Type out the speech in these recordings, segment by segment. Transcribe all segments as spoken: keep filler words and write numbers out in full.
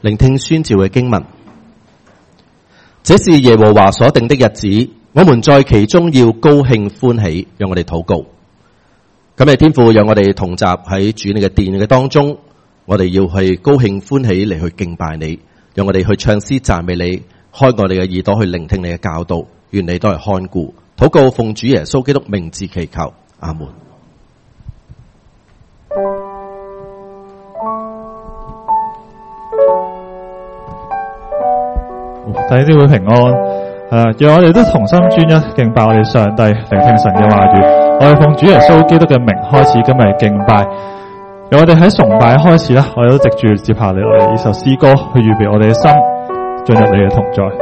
聆聽宣召嘅經文。這是耶和華所定的日子，我們在其中要高興歡喜。讓我哋禱告。今日天父，讓我哋同集喺主你嘅殿嘅當中，我哋要去高興歡喜嚟去敬拜你，讓我哋去唱詩讚美你，開我哋嘅耳朵去聆聽你嘅教導，願你都係看顧。禱告奉主耶穌基督名字祈求，阿門。 弟兄姊妹平安，係啦，讓我哋都同心專一敬拜我哋上帝，聆聽神嘅話語。我哋奉主耶穌基督嘅名開始今日嘅敬拜。讓我哋喺崇拜開始啦，我哋都藉住接下嚟我哋呢首詩歌去預備我哋嘅心進入你嘅同在。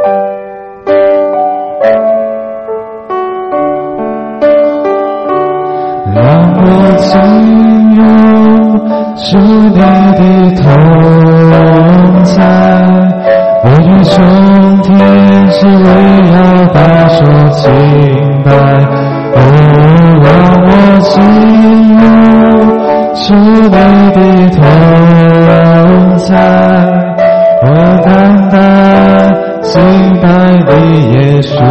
讓我進入主你的同在，我與眾天使圍繞大說敬拜。哦，讓我進入主你的同在，我單單敬拜你耶穌。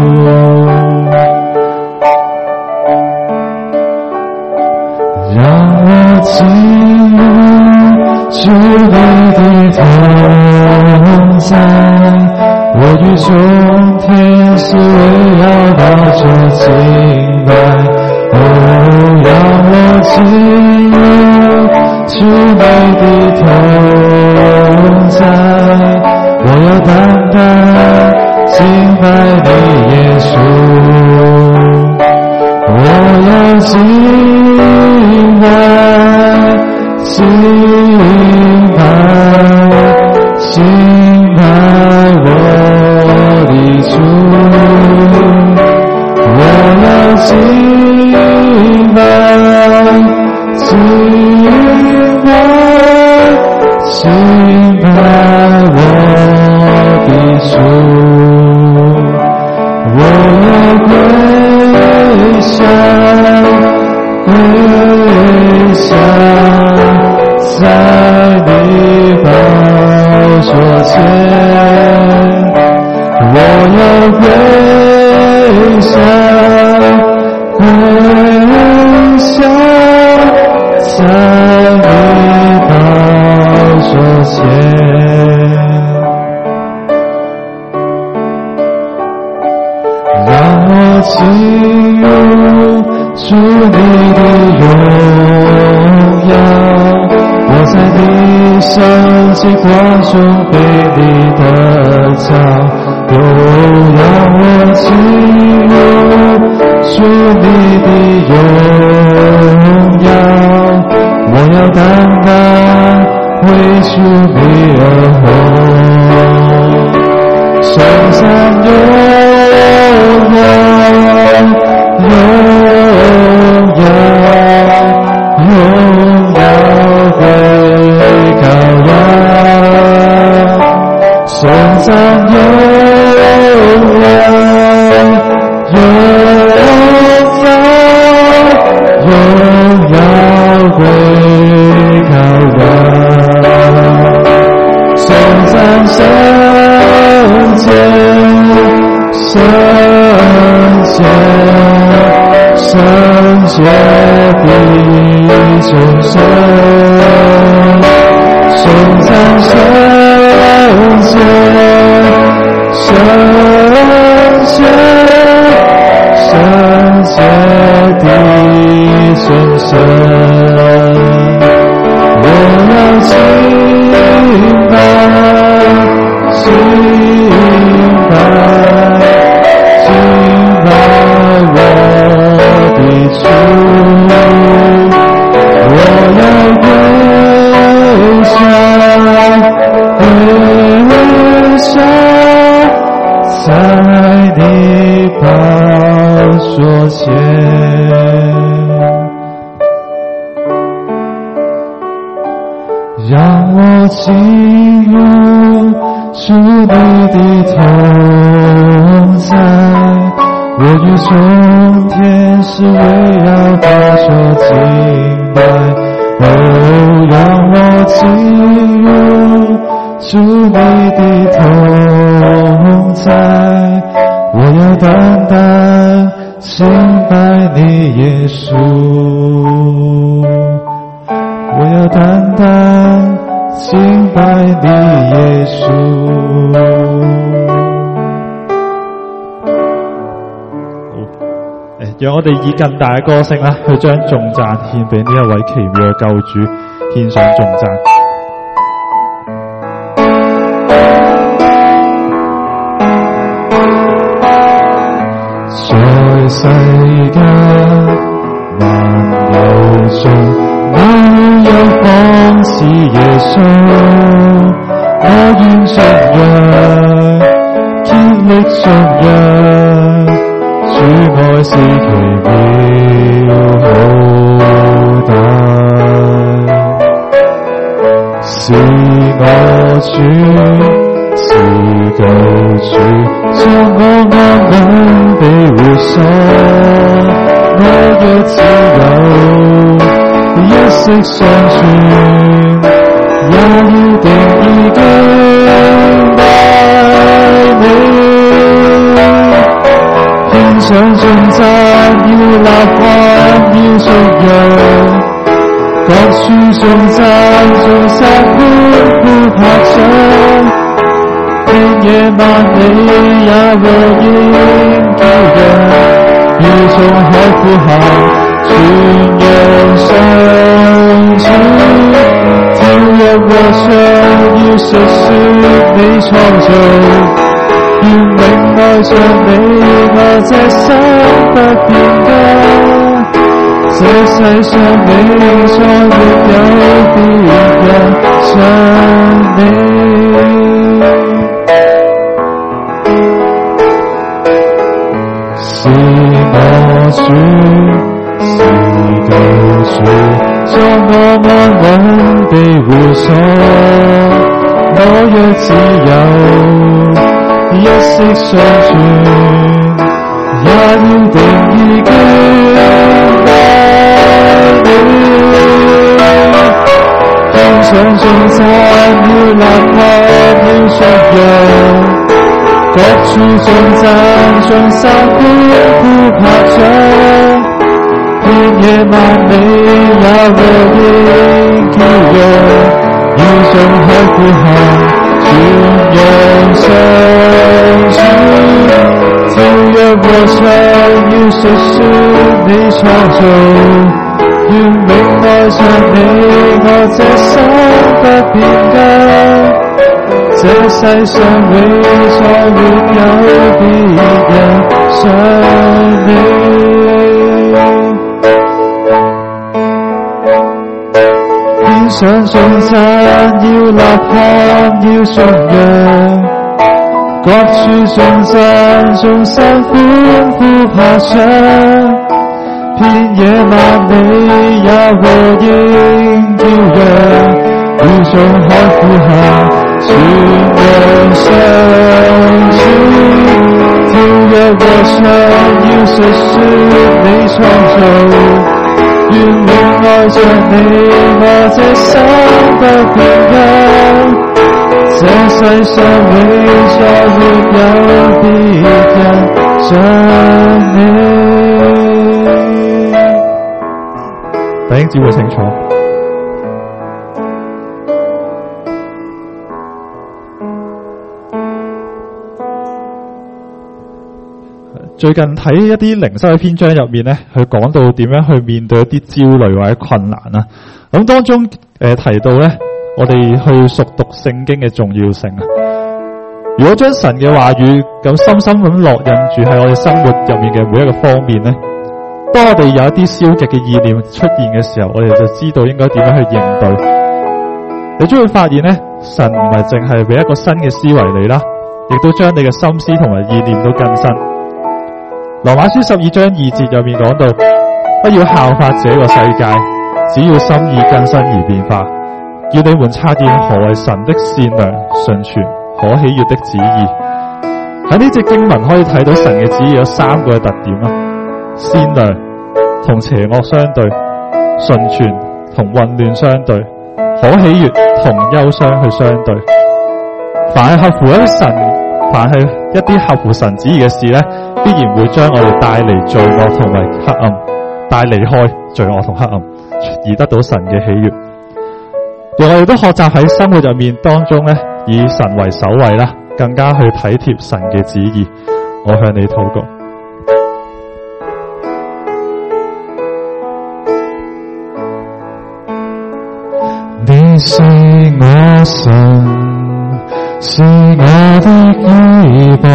讓我進入主你的同在，我與眾天使圍繞到這敬拜。哦，讓我進入主你的同在，我要單單敬拜你耶穌。我要敬拜，敬拜，敬拜我的主。我要敬拜，敬拜，敬拜我的主。我要跪下，跪下，在你寶座前。我要跪下，跪下，在你寶座前。讓我進入主你的榮耀，我在你聖潔光中被你得着。哦，讓我進入主你的榮耀，我要單單為主你而活。聖山榮耀，榮耀，榮耀歸羔羊。聖山榮耀，榮耀，榮耀歸羔羊。聖山聖潔，聖潔，聖潔的眾生。聖山聖潔，聖潔，聖潔的眾生。我要敬拜，敬拜，敬拜我的主。我要跪下，跪下，在你寶座前。讓我進入主你的同在，我與眾天使圍繞大說敬拜。哦，讓我進入主你的同在，我要單單敬拜你耶穌，我要單單敬拜你耶穌。 讓我哋以更大嘅歌聲啦，去將頌讚獻俾呢一位奇妙嘅救主，獻上頌讚。 在世間萬有中，沒有仿似耶穌，我願信仰，竭力信仰。主愛是奇妙好大，是我主，是救主，將我安穩地活所，我若自由，一息尚存，也要定義敬拜你。獻上頌讚，要吶喊，要頌揚，各處頌讚，頌山歡呼拍掌，天野萬里也和應叫揚，要從海呼喊，傳揚上主，跳躍和唱，要述說你創造。願永愛着你，我這生不變家，這世上你再沒有別人像你。是我主，是救主，將我安穩地護所，我若自由，一息尚存，也要定義敬拜你。獻上頌讚，要吶喊，要頌揚，各處頌讚，眾山歡呼拍掌，天野萬里也和應叫揚，要從海呼喊。傳揚上主，跳躍和唱，要述說你創造。願永愛着你，我這生不變家，這世上永再沒有別人像你。獻上頌讚，要吶喊，要頌揚，各處頌讚，眾山歡呼拍掌，遍野萬里也和應叫揚，要從海呼喊，傳揚上主，跳躍和唱，要述說你創造。願永愛着你，我這生不變家，這世上永再沒有別人像你。 弟兄姊妹請坐。最近睇一啲靈修嘅篇章入面咧，佢講到點樣去面對一啲焦慮或者困難啊。咁當中誒、呃、提到咧，我哋去熟讀聖經嘅重要性啊。如果將神嘅話語咁深深咁落印住喺我哋生活入面嘅每一個方面咧，當我哋有一啲消極嘅意念出現嘅時候，我哋就知道應該點樣去應對。你將會發現咧，神唔係淨係俾一個新嘅思維你啦，亦都將你嘅心思同埋意念都更新。羅馬書十二章二節入面講到，不要效法這個世界，只要心意更新而變化，叫你們察驗何為神的善良、純全、可喜悅的旨意。喺呢隻經文可以睇到神嘅旨意有三個嘅特點啦：善良同邪惡相對，純全同混亂相對，可喜悅同憂傷去相對。 凡係合乎一啲神，凡係一啲合乎神旨意嘅事咧，必然會將我哋帶嚟罪惡同埋黑暗，帶離開罪惡同黑暗，而得到神嘅喜悅。讓我哋都學習喺生活入面當中咧，以神為首位啦，更加去體貼神嘅旨意。我向你禱告。 你是我神，是我的依傍，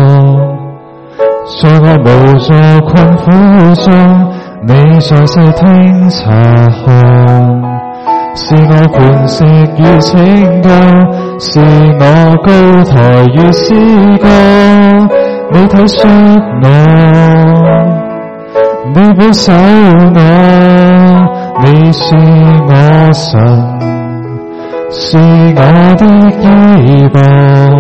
在我無助困苦中，你在細聽察看，是我磐石與拯救，是我高台與詩歌，你體恤我，你保守我，你是我神，是我的依傍，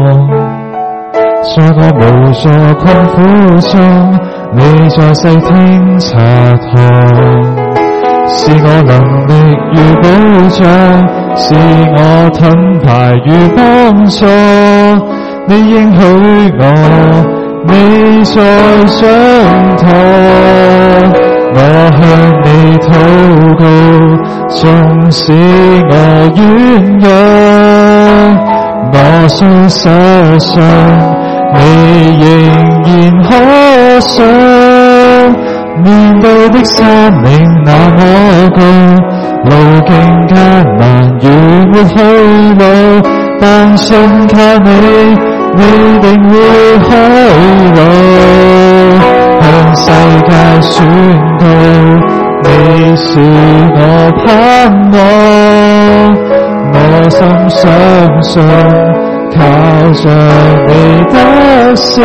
在我無助困苦中，你在細聽察看，是我能力與保障，是我盾牌與幫助，你應許我，你在掌舵，我向你禱告，縱使我軟弱，我雖失信，你仍然可信。面對的生命那麼高，路徑艱難如沒去路，但信靠你，你定會開路。向世界宣告，你是我盼望，我心相信，靠着你得勝，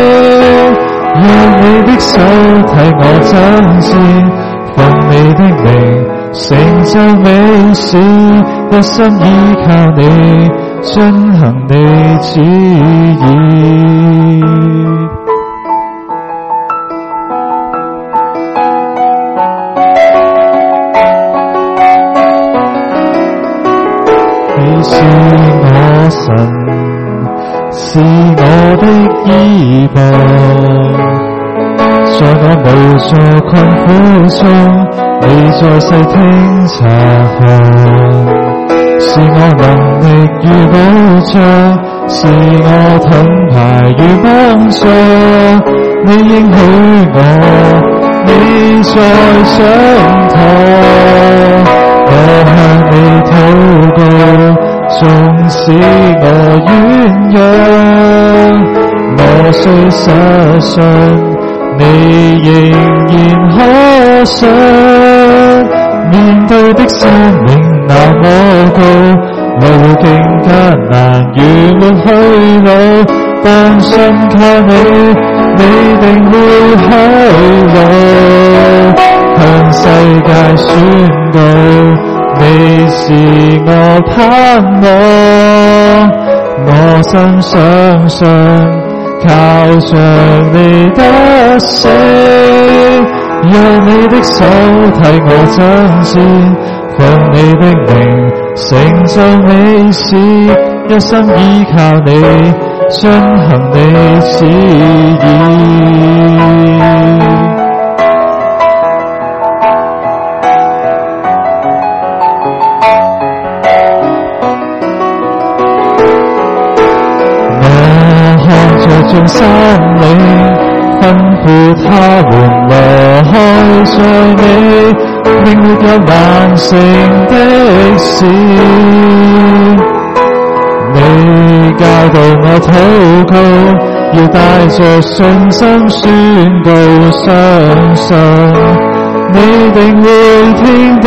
讓你的手替我爭戰，奉你的名成就美事，一心依靠你，遵行你旨意。你是我神，是我的依傍，在我無助困苦中，你在細聽察看，是我能力與保障，是我盾牌與幫助，你應許我，你在掌舵，我向你禱告，縱使我軟弱，我雖失信，你仍然可信。面對的生命那麼高，路徑艱難如沒去路，但信靠你，你定會開路。向世界宣告，你是我盼望，我心相信，靠着你得勝，讓你的手替我爭戰，奉你的名成就美事，一心依靠你，遵行你旨意。眾山嶺吩咐他們挪開在你，並沒有難成的事。你教導我禱告，要帶着信心宣告，相信你定會聽到。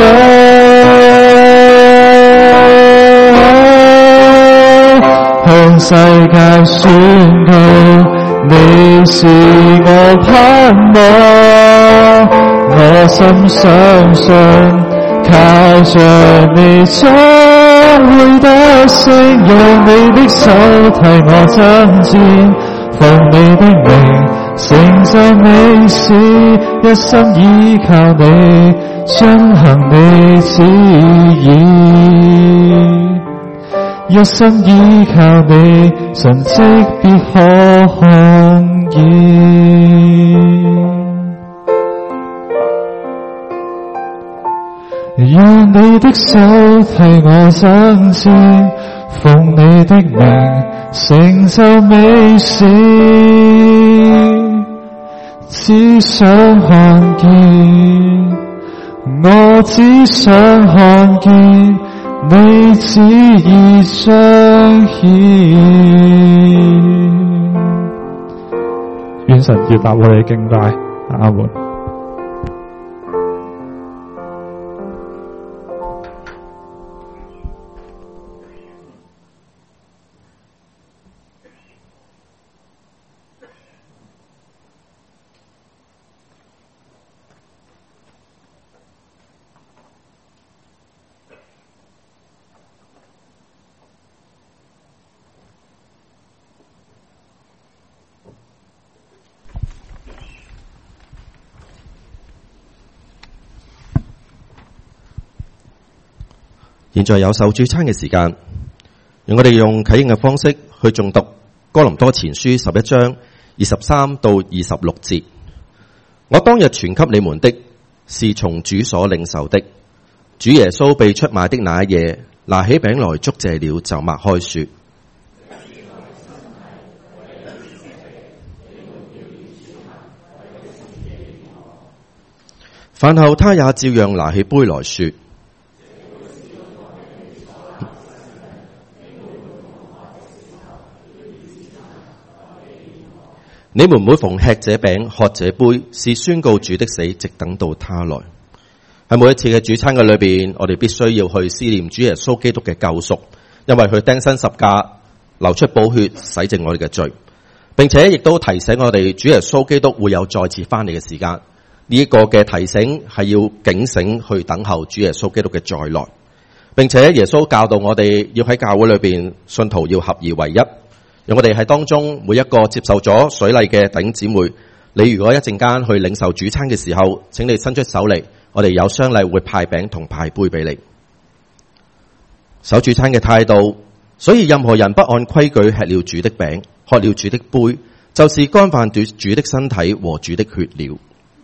向世界宣告，你是我盼望，我心相信，靠着你將會得勝，讓你的手替我爭戰，奉你的名成就美事，一心依靠你，遵行你旨意。 一生依靠你，神蹟必可看見。願你的手替我爭戰，奉你的名成就美事，只想看見，我只想看見你旨意彰顯。 願神悅納我哋嘅敬拜，阿門。 現在有受主餐嘅時間，讓我哋用啟應嘅方式去誦讀哥林多前書十一章二十三到二十六節。我當日傳給你們的，是從主所領受的。主耶穌被出賣的那一夜，拿起餅來祝謝了，就擘開說：飯後他也照樣拿起杯來說：你們每逢吃這餅喝這杯，是宣告主的死，直等到他來。喺每一次嘅主餐嘅裏邊，我哋必須要去思念主耶穌基督嘅救贖，因為佢釘身十架，流出寶血，洗淨我哋嘅罪，並且亦都提醒我哋主耶穌基督會有再次翻嚟嘅時間。呢、這、一個嘅提醒係要警醒去等候主耶穌基督嘅再來，並且耶穌教導我哋要喺教會裏邊，信徒要合而為一。讓我哋喺當中每一個接受咗水禮嘅弟兄姊妹，你如果一陣間去領受主餐嘅時候，請你伸出手嚟，我哋有雙禮會派餅同派杯俾你。守主餐嘅態度，所以任何人不按規矩吃了主的餅，喝了主的杯，就是干犯主主的身體和主的血了。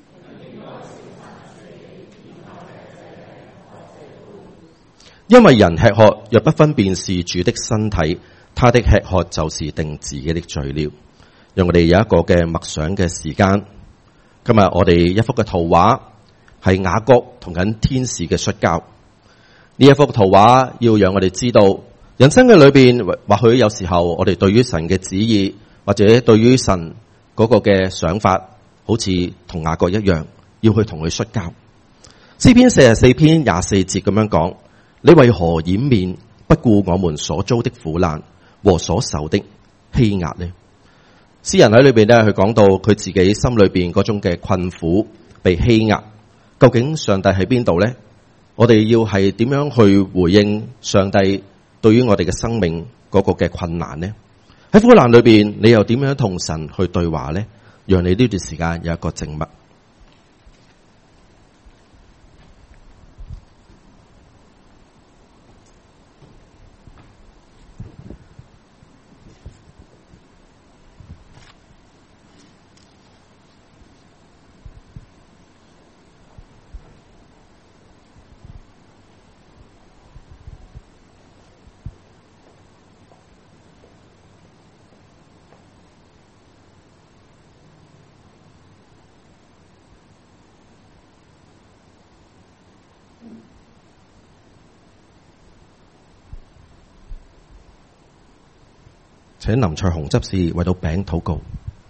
因為人吃喝若不分辨是主的身體，他的吃喝就是定自己的罪了。讓我哋有一個嘅默想嘅時間。今日我哋一幅嘅圖畫係雅各同緊天使嘅摔跤。呢一幅圖畫要讓我哋知道，人生嘅裏邊或許有時候我哋對於神嘅旨意或者對於神嗰個嘅想法，好似同雅各一樣，要去同佢摔跤。詩篇四十四篇廿四節咁樣講：你為何掩面不顧我們所遭的苦難和所受的欺壓呢？詩人喺裏邊咧，佢講到佢自己心裏邊嗰種嘅困苦、被欺壓，究竟上帝喺邊度呢？我哋要係點樣去回應上帝對於我哋嘅生命嗰個嘅困難呢？喺苦難裏邊，你又點樣同神去對話呢？讓你呢段時間有一個靜默。請林賽雄執事為到餅禱告。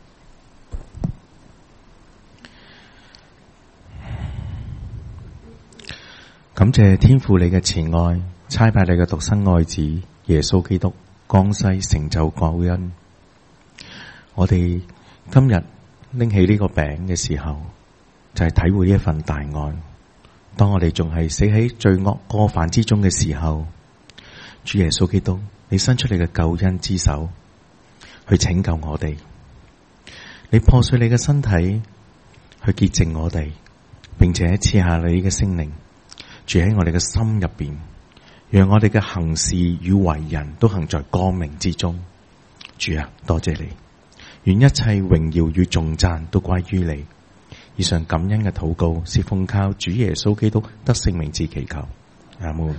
感謝天父你嘅慈愛，差派你嘅獨生愛子耶穌基督降世成就救恩。我哋今日拎起呢個餅嘅時候，就係、是、體會呢一份大愛。當我哋仲係死喺罪惡過犯之中嘅時候，主耶穌基督，你伸出你嘅救恩之手去拯救我哋，你破碎你嘅身體去潔淨我哋，並且賜下你嘅聖靈住喺我哋嘅心入邊， 讓我哋嘅行事與為人都行在光明之中。主啊，多謝你，願一切榮耀與頌讚都歸於你。以上感恩嘅禱告是奉靠主耶穌基督得聖名之祈求。阿門。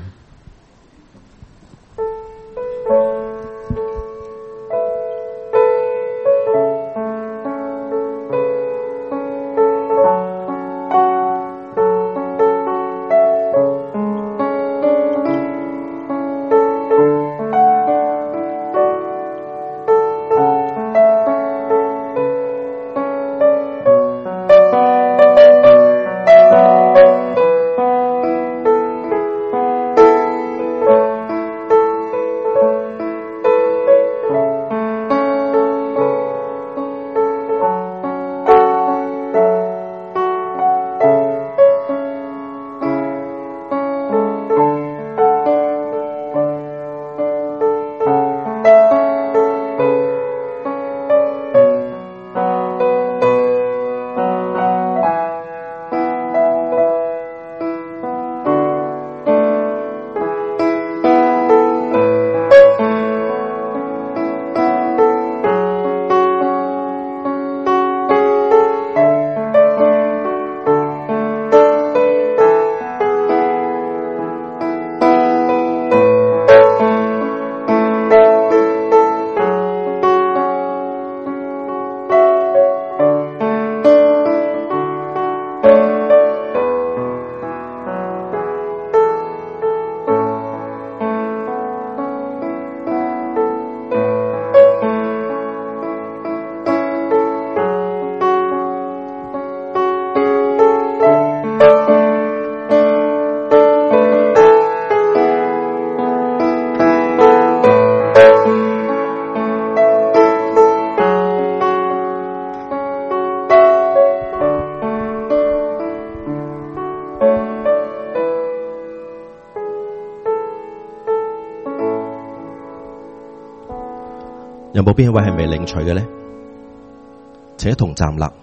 有冇邊一位係未領取嘅呢？請一同站立。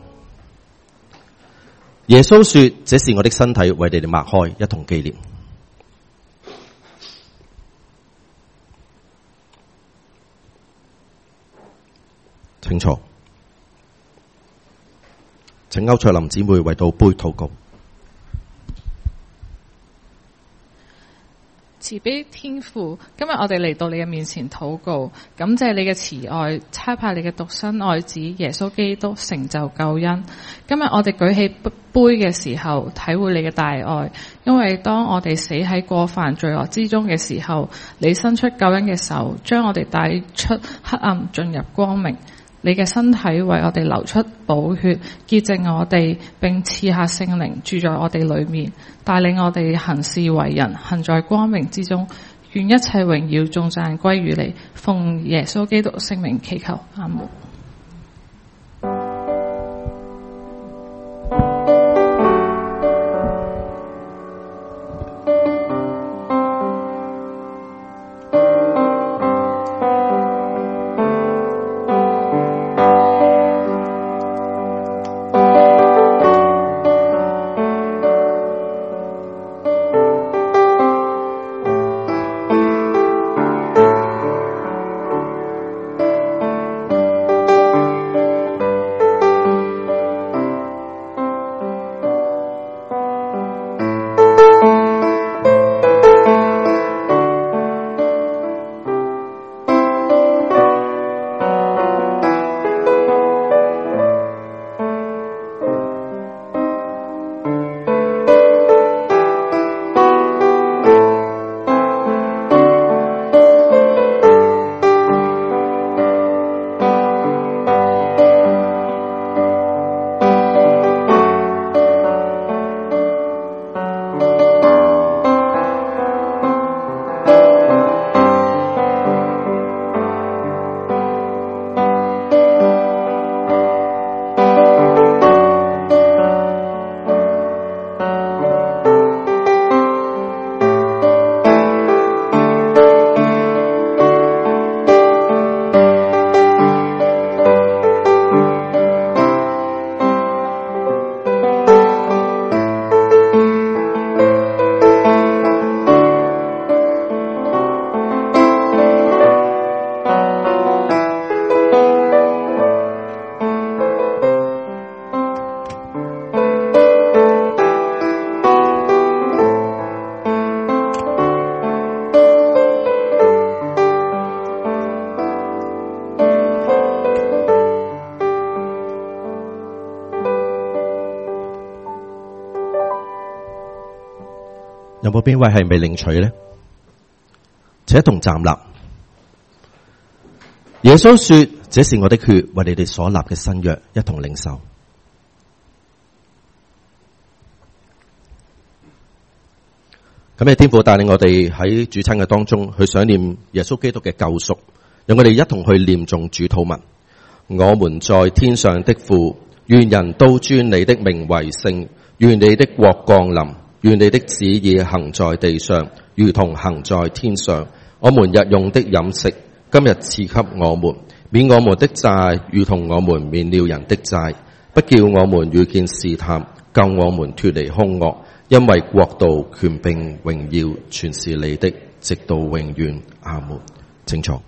耶穌說：這是我的身體，為你哋擘開，一同紀念。請坐。請歐翠林姊妹為到杯禱告。 慈悲天父，今日我哋嚟到你嘅面前禱告，感謝你嘅慈愛，差派你嘅獨生愛子耶穌基督成就救恩。今日我哋舉起杯嘅時候，體會你嘅大愛，因為當我哋死喺過犯罪惡之中嘅時候，你伸出救恩嘅手，將我哋帶出黑暗，進入光明。你嘅身體為我哋流出寶血，潔淨我哋，並賜下聖靈住在我哋裏面，帶領我哋行事為人，行在光明之中。願一切榮耀頌讚歸於你，奉耶穌基督聖名祈求，阿門。 冇邊位係未領取呢？且同站立。耶穌說：這是我的血，為你哋所立嘅新約，一同領受。咁嘅天父帶領我哋喺主餐嘅當中去想念耶穌基督嘅救贖，讓我哋一同去念誦主禱文。我們在天上的父，願人都尊你的名為聖，願你的國降臨，願你的旨意行在地上，如同行在天上。我們日用的飲食，今日賜給我們，免我們的債，如同我們免了人的債，不叫我們遇見試探，救我們脫離兇惡。因為國度、權柄、榮耀，全是你的，直到永遠。阿門。請坐。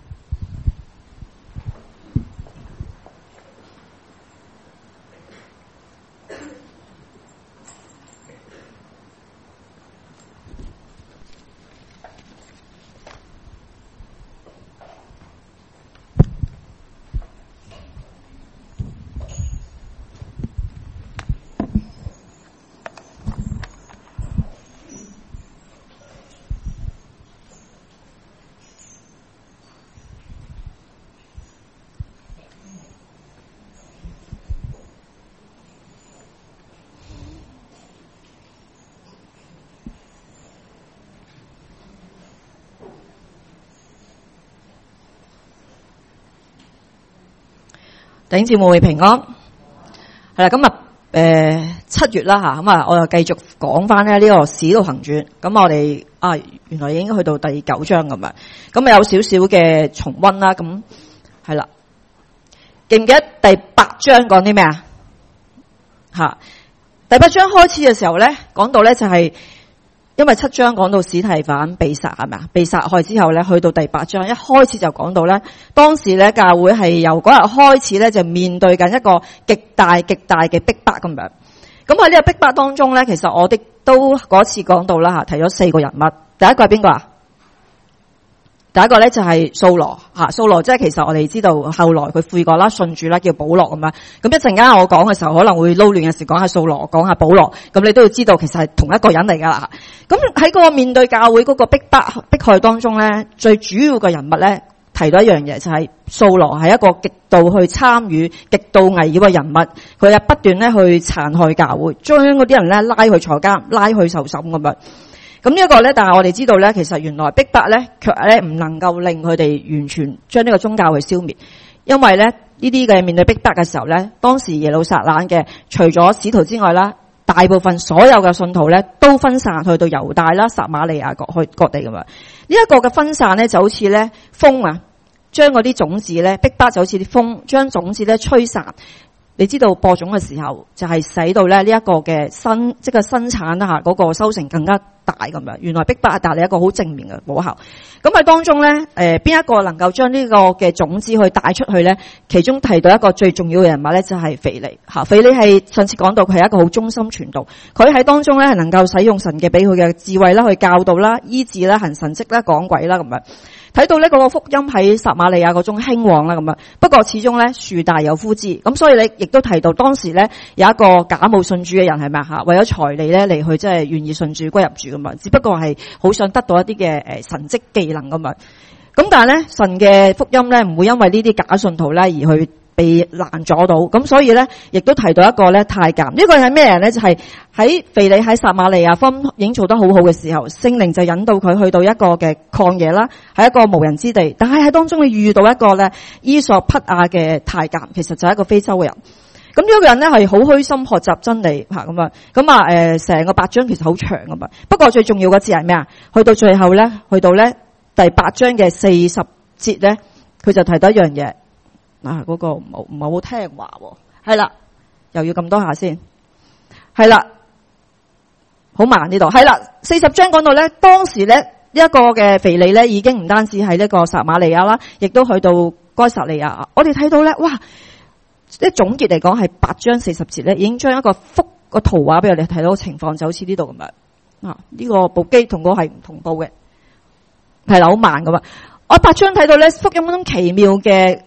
弟兄姊妹平安，係啦，今日誒七月啦吓，咁啊，我又繼續講翻咧呢個使徒行傳，咁我哋啊原來已經去到第九章咁樣，咁啊有少少嘅重溫啦，咁係啦，記唔記得第八章講啲咩啊？吓，第八章開始嘅時候咧，講到咧就係、是。因為七章講到司提反被殺係咪啊？被殺害之後咧，去到第八章一開始就講到咧，當時咧教會係由嗰日開始咧就面對緊一個極大極大嘅逼迫咁樣。咁喺呢個逼迫當中咧，其實我哋都嗰次講到啦吓，提咗四個人物。第一個係邊個啊？第一個咧就係掃羅吓，掃羅即係其實我哋知道後來佢悔過啦，信主啦，叫保羅咁樣。咁一陣間我講嘅時候可能會撈亂嘅時，講下掃羅，講下保羅，咁你都要知道其實係同一個人嚟噶啦。咁喺個面對教會嗰個逼迫迫害當中咧，最主要嘅人物咧提到一樣嘢，就係掃羅係一個極度去參與、極度危險嘅人物，佢係不斷咧去殘害教會，將嗰啲人咧拉去坐監、拉去受審咁樣。咁呢一個咧，但係我哋知道咧，其實原來逼迫咧，卻咧唔能夠令佢哋完全將呢個宗教去消滅，因為咧呢啲嘅面對逼迫嘅時候咧，當時耶路撒冷嘅除咗使徒之外啦，大部分所有嘅信徒咧都分散去到猶大啦、撒瑪利亞各去各地咁樣。呢一個嘅分散咧就好似咧風啊，將嗰啲種子咧逼迫就好似啲風，將種子咧吹散。你知道播種嘅時候，就係使到咧呢一個嘅生即係生產啦吓，嗰個收成更加大咁樣。原來逼迫帶嚟一個好正面嘅果效。咁喺當中咧，誒邊一個能夠將呢個嘅種子去帶出去咧？其中提到一個最重要嘅人物咧，就係腓利吓。腓利係上次講到佢係一個好忠心傳道，佢喺當中咧係能夠使用神嘅俾佢嘅智慧啦，去教導啦、醫治啦、行神蹟啦、講鬼啦咁樣。睇到呢嗰個福音喺撒瑪利亞嗰種興旺啦咁樣，不過始終咧樹大有枯枝，咁所以你亦都提到當時咧有一個假冒信主嘅人係咪啊？為咗財利咧嚟去即係願意信主歸入主咁樣，只不過係好想得到一啲嘅誒神蹟技能咁樣。咁但係咧神嘅福音咧唔會因為呢啲假信徒咧而去被攔阻到，咁所以咧亦都提到一個咧太監。呢個係咩人咧？就係喺腓利喺撒瑪利亞方已經做得好好嘅時候，聖靈就引導佢去到一個嘅曠野啦，係一個無人之地。但係喺當中你遇到一個咧伊索匹亞嘅太監，其實就係一個非洲嘅人。咁呢一個人咧係好虛心學習真理吓咁啊，咁啊誒成個八章其實好長噶嘛。不過最重要嘅字係咩啊？去到最後咧，去到咧第八章嘅四十節咧，佢就提到一樣嘢。嗱，嗰個唔好唔係好聽話喎，係啦，又要咁多下先，係啦，好慢呢度，係啦，四十章講到咧，當時咧呢一個嘅腓利咧已經唔單止係呢個撒瑪利亞啦，亦都去到該撒利亞。我哋睇到咧，哇！即總結嚟講係八章四十節咧，已經將一個幅個圖畫俾我哋睇到情況，就好似呢度咁樣。啊，呢個部機同個係唔同步嘅，係啦，好慢噶嘛。我八章睇到咧福音嗰種奇妙嘅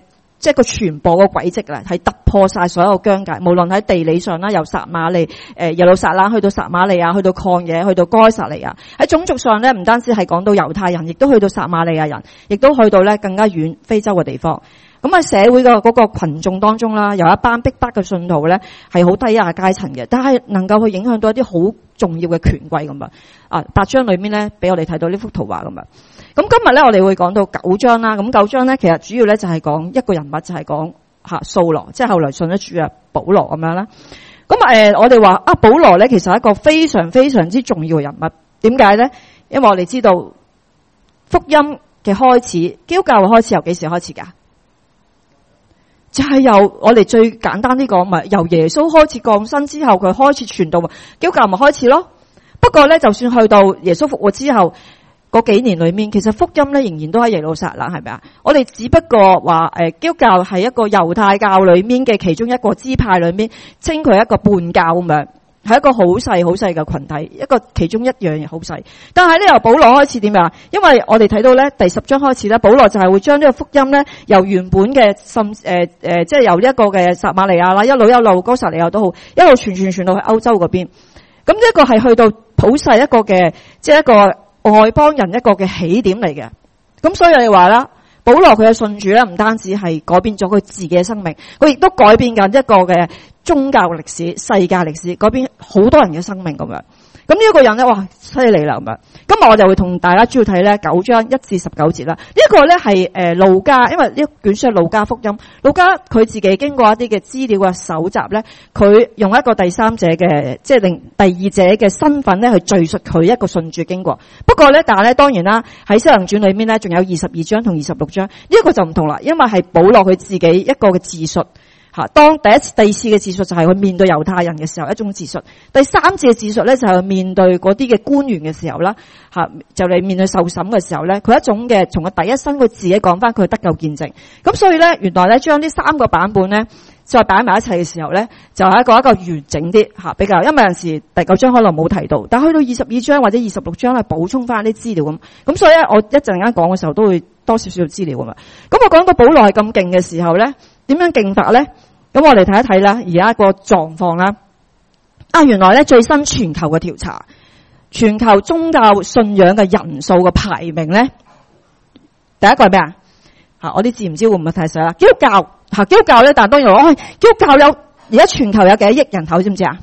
即係個傳播個軌跡啦，係突破晒所有疆界，無論喺地理上啦，由撒瑪利誒耶路撒冷去到撒瑪利亞，去到曠野，去到該撒利亞。喺種族上咧，唔單止係講到猶太人，亦都去到撒瑪利亞人，亦都去到咧更加遠非洲嘅地方。咁喺社會嘅嗰個群眾當中啦，有一班逼迫嘅信徒咧，係好低下階層嘅，但係能夠去影響到一啲好重要嘅權貴咁啊！啊，八章裏面咧，俾我哋睇到呢幅圖畫咁啊。咁今日咧，我哋會講到九章啦。咁九章咧，其實主要咧就係講一個人物，就係講吓掃羅，即係後來信咗主嘅保羅咁樣啦。咁誒、呃，我哋話啊，保羅咧其實係一個非常非常之重要嘅人物。點解咧？因為我哋知道福音嘅開始，基督教嘅開始由幾時開始噶？就係由我哋最簡單啲講，咪由耶穌開始降生之後，佢開始傳道，基督教咪開始咯。不過咧，就算去到耶穌復活之後嗰幾年裏面，其實福音咧仍然都喺耶路撒冷，係咪啊？我哋只不過話誒，基督教係一個猶太教裏面嘅其中一個支派裏面，稱佢一個叛教咁樣，係一個好細好細嘅群體，一個其中一樣嘢好細。但係咧由保羅開始點啊？因為我哋睇到咧第十章開始咧，保羅就係會將呢個福音咧由原本嘅甚誒誒，即係由呢一個嘅撒瑪利亞啦，一路一路哥撒利亞都好，一路傳傳傳到去歐洲嗰邊。咁呢一個係去到普世一個嘅，即係一個外邦人一個嘅起點嚟嘅。咁所以我哋話啦，保羅佢嘅信主咧，唔單止係改變咗佢自己嘅生命，佢亦都改變緊一個嘅宗教歷史、世界歷史，改變好多人嘅生命咁樣。咁呢一個人咧，哇，犀利啦咁樣。今日我就會同大家主要睇咧九章一至十九節啦。呢、這個咧係誒路加，因為呢卷書係路加福音。路加佢自己經過一啲嘅資料嘅搜集咧，佢用一個第三者嘅，即係令第二者嘅身份咧去敘述佢一個信主經過。不過咧，但係咧當然啦，喺《使徒行傳》裏面咧，仲有二十二章同二十六章，呢、這、一個就唔同啦，因為係保羅佢自己一個嘅自述。吓，當第一次、第二次嘅自述就係佢面對猶太人嘅時候一種自述，第三次嘅自述咧就係面對嗰啲嘅官員嘅時候啦，吓就嚟面對受審嘅時候咧，佢一種嘅從個第一身佢自己講翻佢得救見證。咁所以咧，原來咧將呢三個版本咧再擺埋一齊嘅時候咧，就係一個一個完整啲吓比較。因為有陣時第九章可能冇提到，但去到二十二章或者二十六章咧補充翻啲資料咁。咁所以咧，我一陣間講嘅時候都會多少少資料咁嘛。咁我講到保羅係咁勁嘅時候咧，點樣勁法咧？咁我哋睇一睇啦，而家個狀況啦。啊，原來咧最新全球嘅調查，全球宗教信仰嘅人數嘅排名咧，第一個係咩啊？吓，我啲字唔知會唔會太細啦。基督教吓，基督教咧，但係當然我，基督教有而家全球有幾多億人口，知唔知啊？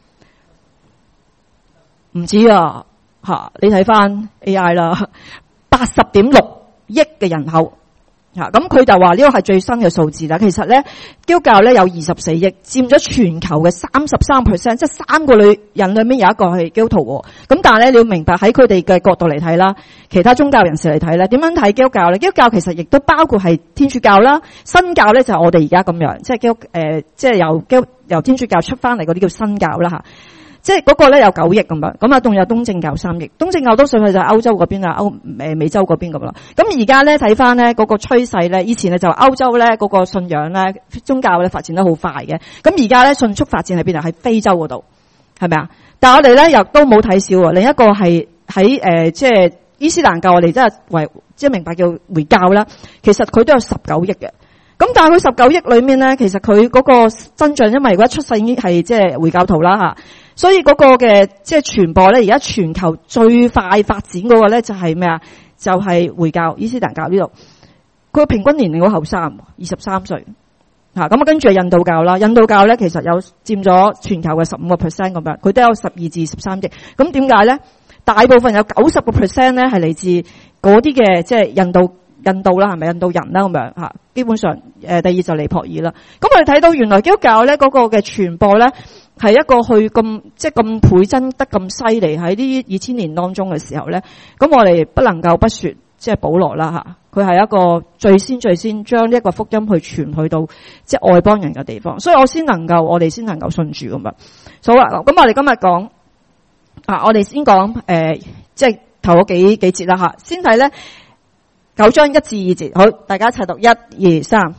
唔知啊，吓，你睇翻 A I 啦，八十點六億嘅人口。咁佢就話呢個係最新嘅數字啦。其實咧，基督教咧有二十四億，佔咗全球嘅三十三 percent， 即係三個女人裏面有一個係基督徒。咁但係咧，你要明白喺佢哋嘅角度嚟睇啦，其他宗教人士嚟睇咧，點樣睇基督教咧？基督教其實亦都包括係天主教啦，新教咧就係我哋而家咁樣，即係基督誒，即係由基督由天主教出翻嚟嗰啲叫新教啦吓。即係嗰個咧有九億咁樣，咁啊仲有東正教三億，東正教都上去就係歐洲嗰邊啊，歐誒美洲嗰邊咁啦。咁而家咧睇翻咧嗰個趨勢咧，以前咧就歐洲咧嗰個信仰咧宗教咧發展得好快嘅，咁而家咧迅速發展喺邊啊？喺非洲嗰度，係咪啊？但係我哋咧又都冇睇少，另一個係喺誒即係伊斯蘭教，我哋真係為即係明白叫回教啦。其實佢都有十九億嘅。咁但係佢十九億裏面咧，其實佢嗰個增長，因為如果一出世已經係即係回教徒啦吓。所以嗰個嘅即係傳播咧，而家全球最快發展嗰個咧就係咩啊？就係回教伊斯蘭教呢度，佢平均年齡好後生，二十三歲吓。咁啊，跟住係印度教啦，印度教咧其實有佔咗全球嘅十五個 percent 咁樣，佢都有十二至十三億。咁點解咧？大部分有九十個 percent 咧係嚟自嗰啲嘅即係印度印度啦，係咪印度人啦咁樣吓？基本上誒，第二就尼泊爾啦。咁我哋睇到原來基督教咧嗰個嘅傳播咧。係一個去咁即係咁倍增得咁犀利喺呢二千年當中嘅時候咧，咁我哋不能夠不說即係保羅啦吓，佢係一個最先最先將呢一個福音去傳去到即係外邦人嘅地方，所以我先能夠我哋先能夠信主咁樣。好啦，咁我哋今日講啊，我哋先講誒、呃，即係頭嗰幾幾節啦吓，先睇咧九章一至二節，好，大家一齊讀一二三。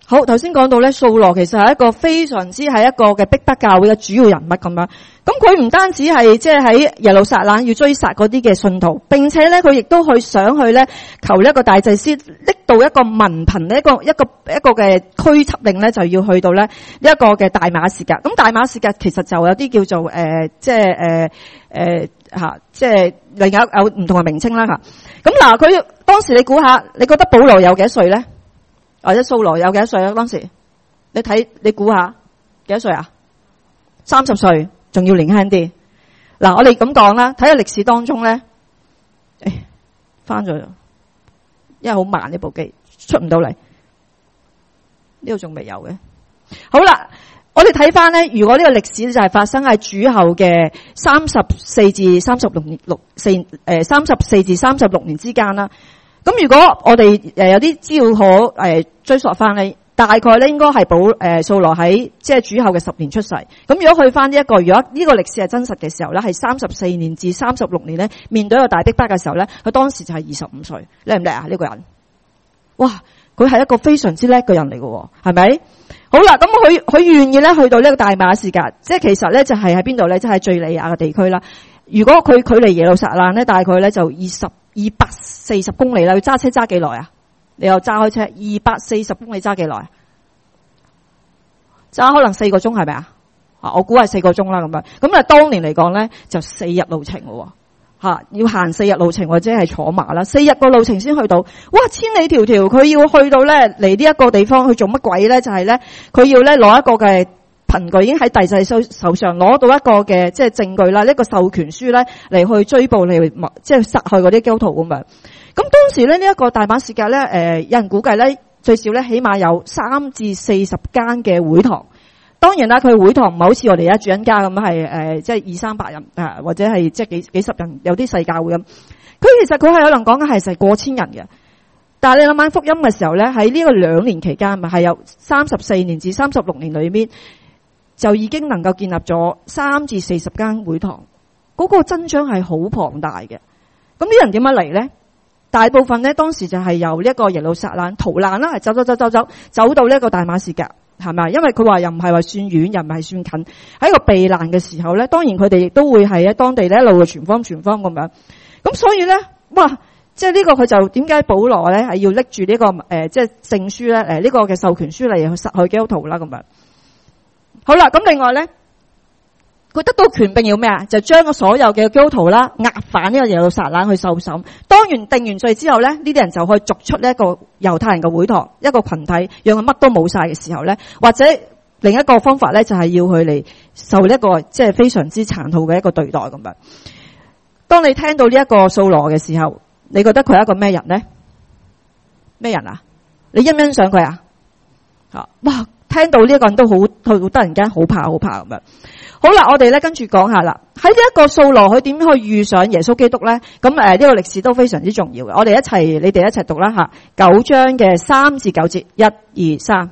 好，頭先講到咧，掃羅其實係一個非常之係一個嘅逼迫教會嘅主要人物咁樣。咁佢唔單止係即係喺耶路撒冷要追殺嗰啲嘅信徒，並且咧佢亦都去想去咧求一個大祭司拎到一個文憑一個一個一個嘅驅緝令咧，就要去到咧呢一個嘅大馬士革。咁大馬士革其實就有啲叫做誒、呃、即係誒誒吓，即係另有有唔同嘅名稱啦吓。咁嗱，佢當時你估下，你覺得保羅有幾多歲咧？或者掃羅有幾多歲啊？當時你睇你估下幾多歲啊？三十歲，仲要年輕啲。嗱，我哋咁講啦，睇下歷史當中咧，誒，翻咗，因為好慢呢部機出唔到嚟，呢度仲未有嘅。好啦，我哋睇翻咧，如果呢個歷史就係發生喺主後嘅三十四至三十六年六四誒三十四至三十六年之間啦。咁如果我哋誒有啲資料可誒追溯翻咧，大概咧應該係保誒掃羅喺即係主後嘅十年出世。咁如果去翻呢一個，如果呢個歷史係真實嘅時候咧，係三十四年至三十六年咧，面對一個大逼迫嘅時候咧，佢當時就係二十五歲，叻唔叻啊？呢個人，哇！佢係一個非常之叻嘅人嚟嘅，係咪？好啦，咁佢佢願意咧去到呢個大馬士革，即係其實咧就係喺邊度咧？即係敘利亞嘅地區啦。如果佢距離耶路撒冷咧，大概咧就二十二百四十公里啦。要揸車揸幾耐啊？你又揸開車二百四十公里揸幾耐？揸可能四個鐘係咪啊？啊，我估係四個鐘啦咁樣。咁啊，當年嚟講咧就四日路程咯，吓要行四日路程或者係坐馬啦，四日個路程先去到。哇，千里迢迢，佢要去到咧嚟呢一個地方去做乜鬼咧？就係咧，佢要咧攞一個嘅憑據，已經喺帝制手手上攞到一個嘅即係證據啦，一個授權書咧嚟去追捕嚟即係殺害嗰啲基督徒咁樣。咁當時咧呢一個大馬士革咧，誒有人估計咧最少咧起碼有三至四十間嘅會堂。當然啦，佢會堂唔係好似我哋而家主人家咁係誒，即係二三百人啊，或者係即係幾幾十人，有啲細教會咁。佢其實佢係可能講緊係成過千人嘅。但係你諗下福音嘅時候咧，喺呢個兩年期間咪係有三十四年至三十六年裏面，就已經能夠建立咗三至四十間會堂，嗰個增長係好龐大嘅。咁啲人點樣嚟咧？大部分咧當時就係由呢一個耶路撒冷逃難啦，係走走走走走走到呢一個大馬士革，係咪？因為佢話又唔係話算遠，又唔係算近，喺一個避難嘅時候咧，當然佢哋亦都會係喺當地咧一路傳福音傳福音咁樣。咁所以咧，哇！即係呢個佢就點解保羅咧係要拎住呢個誒即係證書咧誒呢個嘅授權書嚟去殺害基督徒啦咁樣。好啦，咁另外咧，佢得到權柄要咩啊？就將個所有嘅基督徒啦押返呢個耶路撒冷去受審。當完定完罪之後咧，呢啲人就可以逐出呢一個猶太人嘅會堂，一個群體，讓佢乜都冇晒嘅時候咧，或者另一個方法咧就係要佢嚟受一個即係非常之殘酷嘅一個對待咁樣。當你聽到呢一個掃羅嘅時候，你覺得佢係一個咩人咧？咩人啊？你欣唔欣賞佢啊？啊，哇！聽到呢一個人都好，好突然間好怕好怕咁樣。好啦，我哋咧跟住講下啦。喺呢一個掃羅佢點去遇上耶穌基督咧？咁誒呢個歷史都非常之重要嘅。我哋一齊，你哋一齊讀啦吓。九章嘅三至九節，一二三。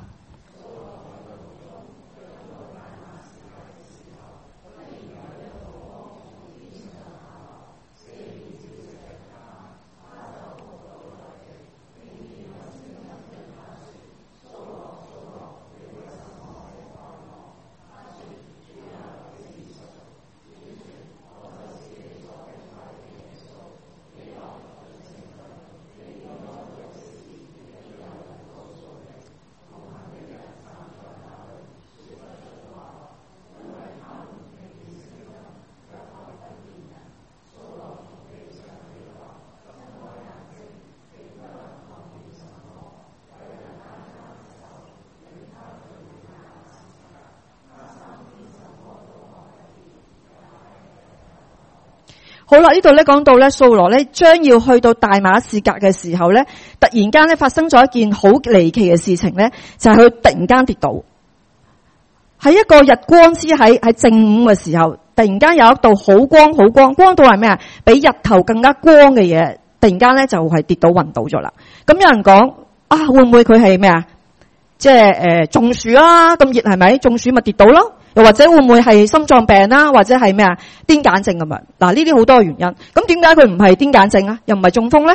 好啦，呢度咧講到咧，掃羅咧將要去到大馬士革嘅時候咧，突然間咧發生咗一件好離奇嘅事情咧，就係佢突然間跌倒，喺一個日光之喺喺正午嘅時候，突然間有一道好光好光，光到係咩啊？比日頭更加光嘅嘢，突然間咧就係跌倒暈倒咗啦。咁有人講啊，會唔會佢係咩啊？即係誒中暑啦，咁熱係咪？中暑咪跌倒咯。又或者會唔會係心臟病啦，或者係咩啊癲癇症咁樣？嗱，呢啲好多原因。咁點解佢唔係癲癇症啊？又唔係中風咧？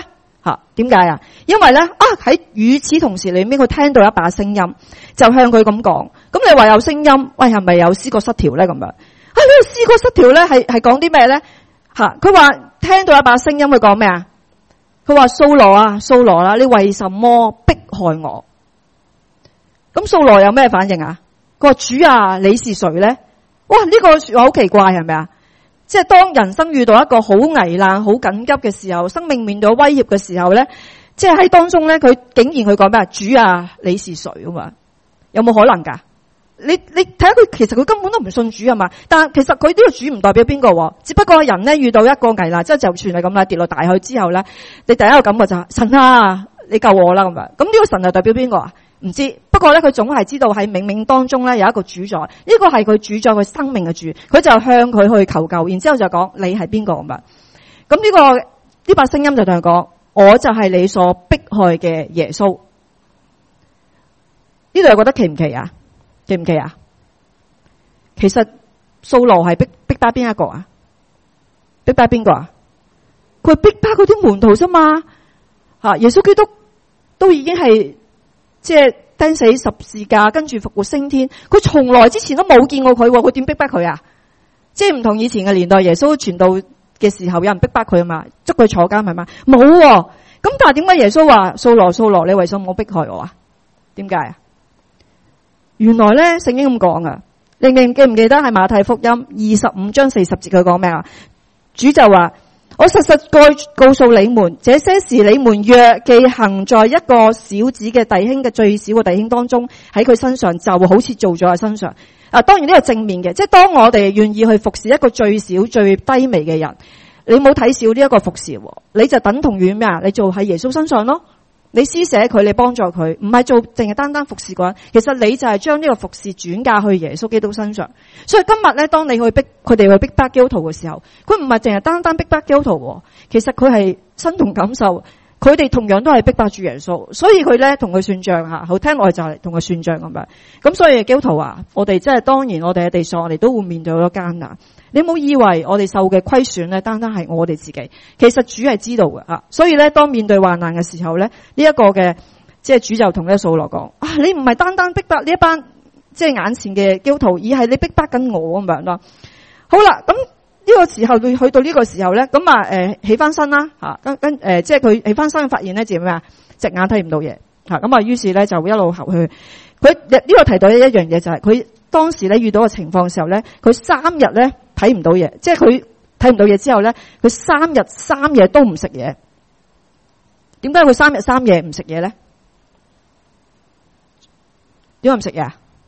吓，點解啊？因為咧啊喺與此同時裏面，佢聽到一把聲音，就向佢咁講。咁你話有聲音，喂係咪有思覺失調咧？咁樣啊？呢個思覺失調咧係係講啲咩咧？吓，佢話聽到一把聲音，佢講咩啊？佢話掃羅啊，掃羅啦，你為什麼迫害我？咁掃羅有咩反應啊？佢話主啊，你是誰咧？哇，呢個說話好奇怪係咪啊？即係當人生遇到一個好危難、好緊急嘅時候，生命面對威脅嘅時候咧，即係喺當中咧，佢竟然佢講咩啊？主啊，你是誰啊嘛？有冇可能噶？你你睇下佢，其實佢根本都唔信主啊嘛。但係其實佢呢個主唔代表邊個，只不過人咧遇到一個危難，即係就算係咁啦，跌落大海之後咧，你第一個感覺就係神啊，你救我啦咁樣。咁呢個神係代表邊個啊？唔知。不過咧，佢總係知道喺冥冥當中咧有一個主宰，呢個係佢主宰佢生命嘅主，佢就向佢去求救，然之後就講你係邊個咁樣。咁呢個呢把聲音就同佢講，我就係你所迫害嘅耶穌。呢度又覺得奇唔奇啊？奇唔奇啊？其實掃羅係逼逼巴邊一個啊？逼巴邊個啊？佢逼巴嗰啲門徒啫嘛。吓，耶穌基督都已經係即係釘死十字架，跟住復活升天。佢從來之前都冇見過佢，佢點逼巴佢啊？即係唔同以前嘅年代，耶穌傳道嘅時候，有人逼巴佢啊嘛，捉佢坐監係嘛？冇。咁但係點解耶穌話掃羅掃羅，你為什麼冇迫害我啊？點解啊？原來咧，聖經咁講啊，你你記唔記得係馬太福音二十五章四十節佢講咩啊？主就話：我實實告告訴你們，這些事你們若記行在一個小子嘅弟兄嘅最小嘅弟兄當中，喺佢身上就好似做咗喺身上。啊，當然呢個正面嘅，即係當我哋願意去服侍一個最小最低微嘅人，你冇睇少呢一個服侍，你就等同於咩啊？你做喺耶穌身上咯。你施捨佢，你幫助佢，唔係做淨係單單服侍個人，其實你就係將呢個服侍轉嫁去耶穌基督身上。所以今日咧，當你去逼佢哋去逼迫基督徒嘅時候，佢唔係淨係單單逼迫基督徒，其實佢係身同感受，佢哋同樣都係逼迫住耶穌，所以佢咧同佢算賬吓，好聽落去就係同佢算賬咁樣。咁所以基督徒啊，我哋即係當然，我哋喺地上，我哋都會面對好多艱難。你冇以為我哋受嘅虧損咧，單單係我哋自己，其實主係知道嘅啊。所以咧，當面對患難嘅時候咧，呢一個嘅即係主就同呢掃羅講：啊，你唔係單單逼迫呢一班即係眼前嘅基督徒，而係你逼迫緊我咁樣咯。好啦，咁呢個時候去到呢個時候咧，咁啊誒起翻身啦吓，跟跟誒即係佢起翻身發現咧，就咩啊？隻眼睇唔到嘢吓，咁啊於是咧就一路行去。佢呢度提到一樣嘢就係佢當時咧遇到嘅情況嘅時候咧，佢三日咧睇唔到嘢，即係佢睇唔到嘢之後咧，佢三日三夜都唔食嘢。點解佢三日三夜唔食嘢咧？點解唔食嘢？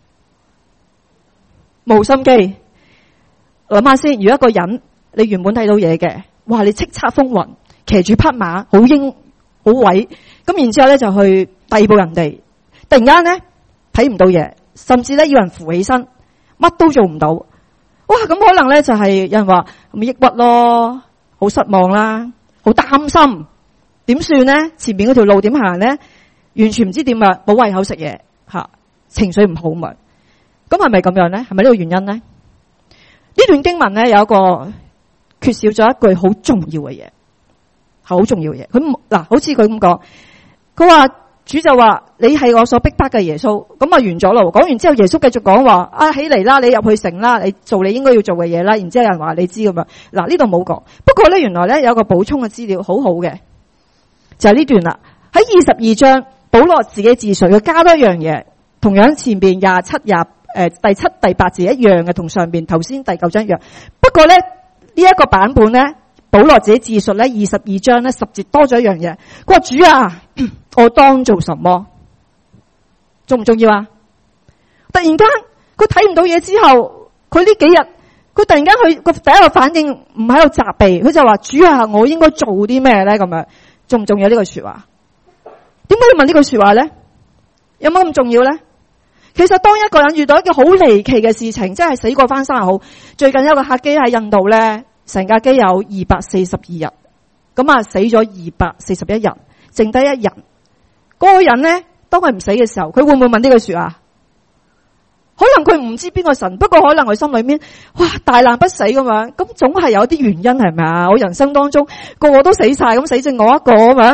冇心機。諗下先，如果一個人你原本睇到嘢嘅，哇！你叱咤風雲，騎住匹馬，好英好偉，咁然之後咧就去逮捕人哋，突然間咧睇唔到嘢，甚至咧要人扶起身，乜都做唔到。哇！咁可能咧就係有人話咪抑鬱咯，好失望啦，好擔心，點算咧？前面嗰條路點行咧？完全唔知點啊！冇胃口食嘢吓，情緒唔好咪，咁係咪咁樣咧？係咪呢個原因咧？呢段經文咧有一個缺少咗一句好重要嘅嘢，係好重要嘅嘢。佢嗱，好似佢咁講，佢話主就話你係我所逼迫嘅耶穌，咁啊完咗咯。講完之後，耶穌繼續講話啊，起嚟啦，你入去城啦，你做你應該要做嘅嘢啦。然之後有人話你知咁樣，嗱呢度冇講。不過咧，原來咧有一個補充嘅資料，好好嘅，就係呢段啦。喺二十二章，保羅自己自述，佢加多一樣嘢，同樣前邊廿七廿。誒，第七、第八字一樣嘅，同上邊頭先第九章一樣。不過咧，呢一個版本咧，保羅自己自述咧，二十二章咧十節多咗一樣嘢。佢話主啊，我當做什麼？重唔重要啊？突然間佢睇唔到嘢之後，佢呢幾日佢突然間佢個第一個反應唔喺度責備，佢就話主啊，我應該做啲咩咧？咁樣重唔重要呢句說話？點解要問呢句說話咧？有冇咁重要咧？其實當一個人遇到一件好離奇嘅事情，即係死過翻生又好。最近有一個客機喺印度咧，成架機有二百四十二日，咁啊死咗二百四十一人，剩低一人。嗰個人咧，當佢唔死嘅時候，佢會唔會問呢句說話？可能佢唔知邊個神，不過可能佢心裏面，哇，大難不死咁樣，咁總係有啲原因係咪啊？我人生當中個個都死晒，咁死剩我一個咁樣，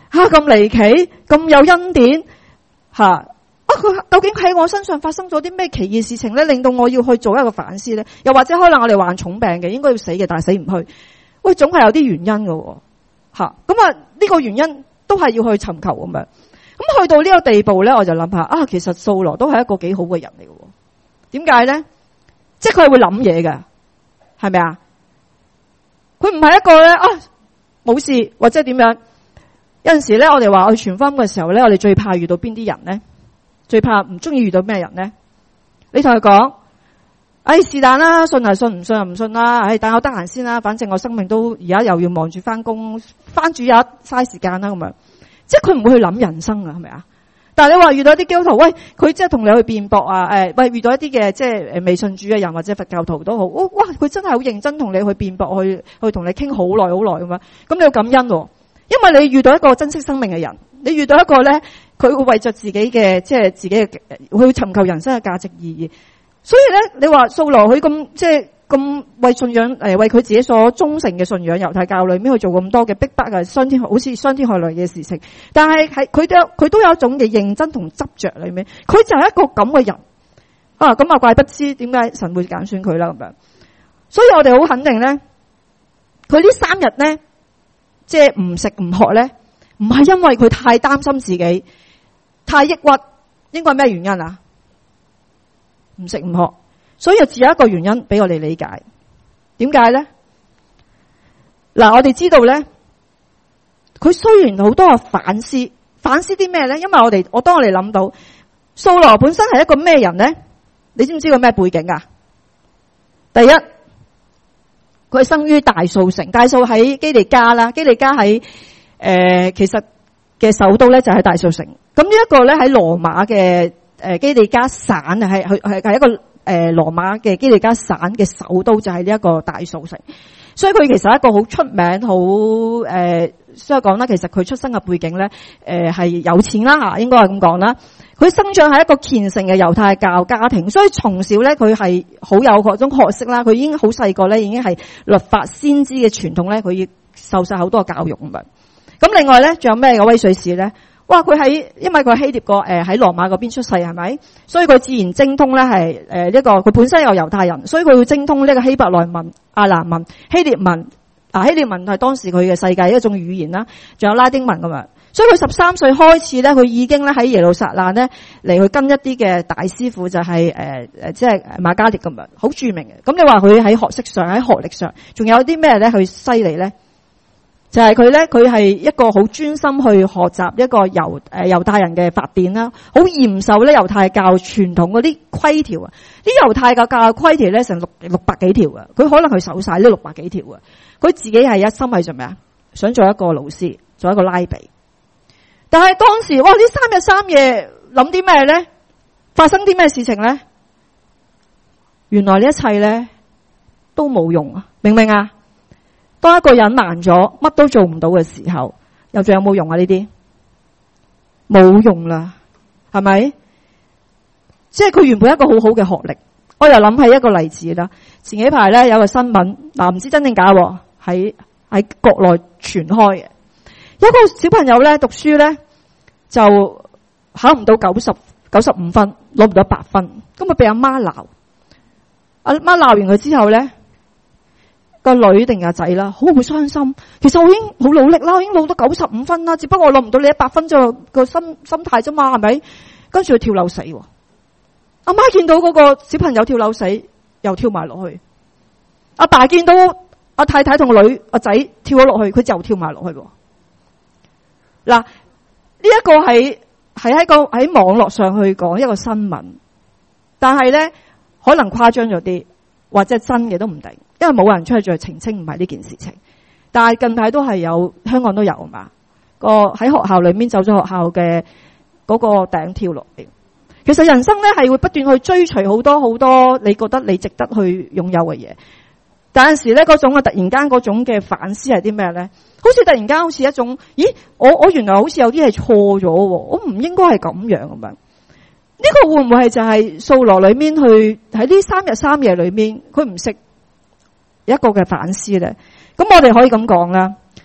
吓咁離奇，咁有恩典吓啊！佢究竟喺我身上發生咗啲咩奇異事情咧，令到我要去做一個反思咧？又或者可能我哋患重病嘅，應該要死嘅，但係死唔去，喂，總係有啲原因嘅吓。咁啊，呢個原因都係要去尋求咁樣。咁去到呢個地步咧，我就諗下啊，其實掃羅都係一個幾好嘅人嚟嘅。點解咧？即係佢係會諗嘢嘅，係咪啊？佢唔係一個咧啊冇事或者點樣。有陣時咧，我哋話去傳福音嘅時候咧，我哋最怕遇到邊啲人咧？最怕唔中意遇到咩人咧？你同佢講，哎是但啦，信係信，唔信就唔信啦。哎，等我得閒先啦，反正我生命都而家又要忙住翻工，翻主日嘥時間啦咁樣。即係佢唔會去諗人生啊，係咪啊？但係你話遇到一啲基督徒，喂，佢即係同你去辯駁啊，誒，喂，遇到一啲嘅即係誒未信主嘅人或者佛教徒都好，哇，佢真係好認真同你去辯駁，去去同你傾好耐好耐咁樣。咁你要感恩喎，因為你遇到一個珍惜生命嘅人，你遇到一個咧，佢會為着自己嘅即係自己嘅去尋求人生嘅價值意義。所以咧，你話掃羅佢咁即係咁為信仰誒，為佢自己所忠誠嘅信仰猶太教裏面去做咁多嘅逼迫嘅傷天好似傷天害理嘅事情，但係係佢都佢都有一種嘅認真同執着裏面，佢就係一個咁嘅人啊！咁啊，怪不知點解神會揀選佢啦咁樣。所以我哋好肯定咧，佢呢三日咧，即係唔食唔喝咧，唔係因為佢太擔心自己，太抑鬱，應該係咩原因啊？唔食唔喝，所以就只有一個原因俾我哋理解。點解咧？嗱，我哋知道咧，佢雖然好多嘅反思，反思啲咩咧？因為我哋我當我哋諗到掃羅本身係一個咩人咧？你知唔知佢咩背景啊？第一，佢生於大數城，大數喺基利家啦，基利家喺誒、呃、其實嘅首都咧就喺大數城。咁呢一個咧喺羅馬嘅誒基利家省啊，係係係一個誒羅馬嘅基利家省嘅首都，就係呢一個大數城。所以佢其實係一個好出名，好誒，所以講啦，其實佢出生嘅背景咧誒係有錢啦吓，應該係咁講啦。佢生長喺一個虔誠嘅猶太教家庭，所以從小咧佢係好有嗰種學識啦。佢已經好細個咧，已經係律法先知嘅傳統咧，佢要受晒好多教育咁樣。咁另外咧，仲有咩嘅威水史咧？哇！佢喺因為佢希臘個誒喺羅馬嗰邊出世係咪？所以佢自然精通咧係誒呢個佢本身有猶太人，所以佢要精通呢個希伯來文、亞蘭文、希臘文。啊，希臘文係當時佢嘅世界一種語言啦，仲有拉丁文咁樣。所以佢十三歲開始咧，佢已經咧喺耶路撒冷咧嚟去跟一啲嘅大師傅，就係誒誒即係馬加列咁樣，好著名嘅。咁你話佢喺學識上、喺學歷上，仲有啲咩咧？佢犀利咧？就係佢咧，佢係一個好專心去學習一個猶誒猶太人嘅法典啦，好嚴守咧猶太教傳統嗰啲規條啊！啲猶太教教嘅規條咧成六六百幾條啊，佢可能佢守晒呢六百幾條啊！佢自己係一心係做咩啊？想做一個老師，做一個拉比。但係當時哇，呢三日三夜諗啲咩咧？發生啲咩事情咧？原來呢一切咧都冇用啊！明唔明啊？當一個人難咗，乜都做唔到嘅時候，又仲有冇用啊？呢啲冇用啦，係咪？即係佢原本一個好好嘅學歷，我又諗起一個例子啦。前幾排咧有個新聞，嗱唔知真定假，喺喺國內傳開嘅，有個小朋友咧讀書咧就考唔到九十九十五分，攞唔到一百分，咁啊俾阿媽鬧，阿媽鬧完佢之後咧。個女定個仔啦，好會傷心。其實我已經好努力啦，我已經攞到九十五分啦，只不過我攞唔到你一百分就個心心態啫嘛，係咪？跟住佢跳樓死。阿媽見到嗰個小朋友跳樓死，又跳埋落去。阿爸見到阿太太同個女阿仔跳咗落去，佢就跳埋落去。嗱，呢一個係係喺個喺網絡上去講一個新聞，但係咧可能誇張咗啲，或者真嘅都唔定。因為冇人出去再澄清唔係呢件事情，但係近排都係有，香港都有嘛，個喺學校裏面走咗學校嘅嗰個頂跳落嚟。其實人生咧係會不斷去追隨好多好多你覺得你值得去擁有嘅嘢，但係時咧嗰種啊突然間嗰種嘅反思係啲咩咧？好似突然間好似一種，咦，我我原來好似有啲係錯咗，我唔應該係咁樣咁樣。呢個會唔會係就係掃羅裏面去喺呢三日三夜裏面佢唔識一個嘅反思咧？咁我哋可以咁講啦。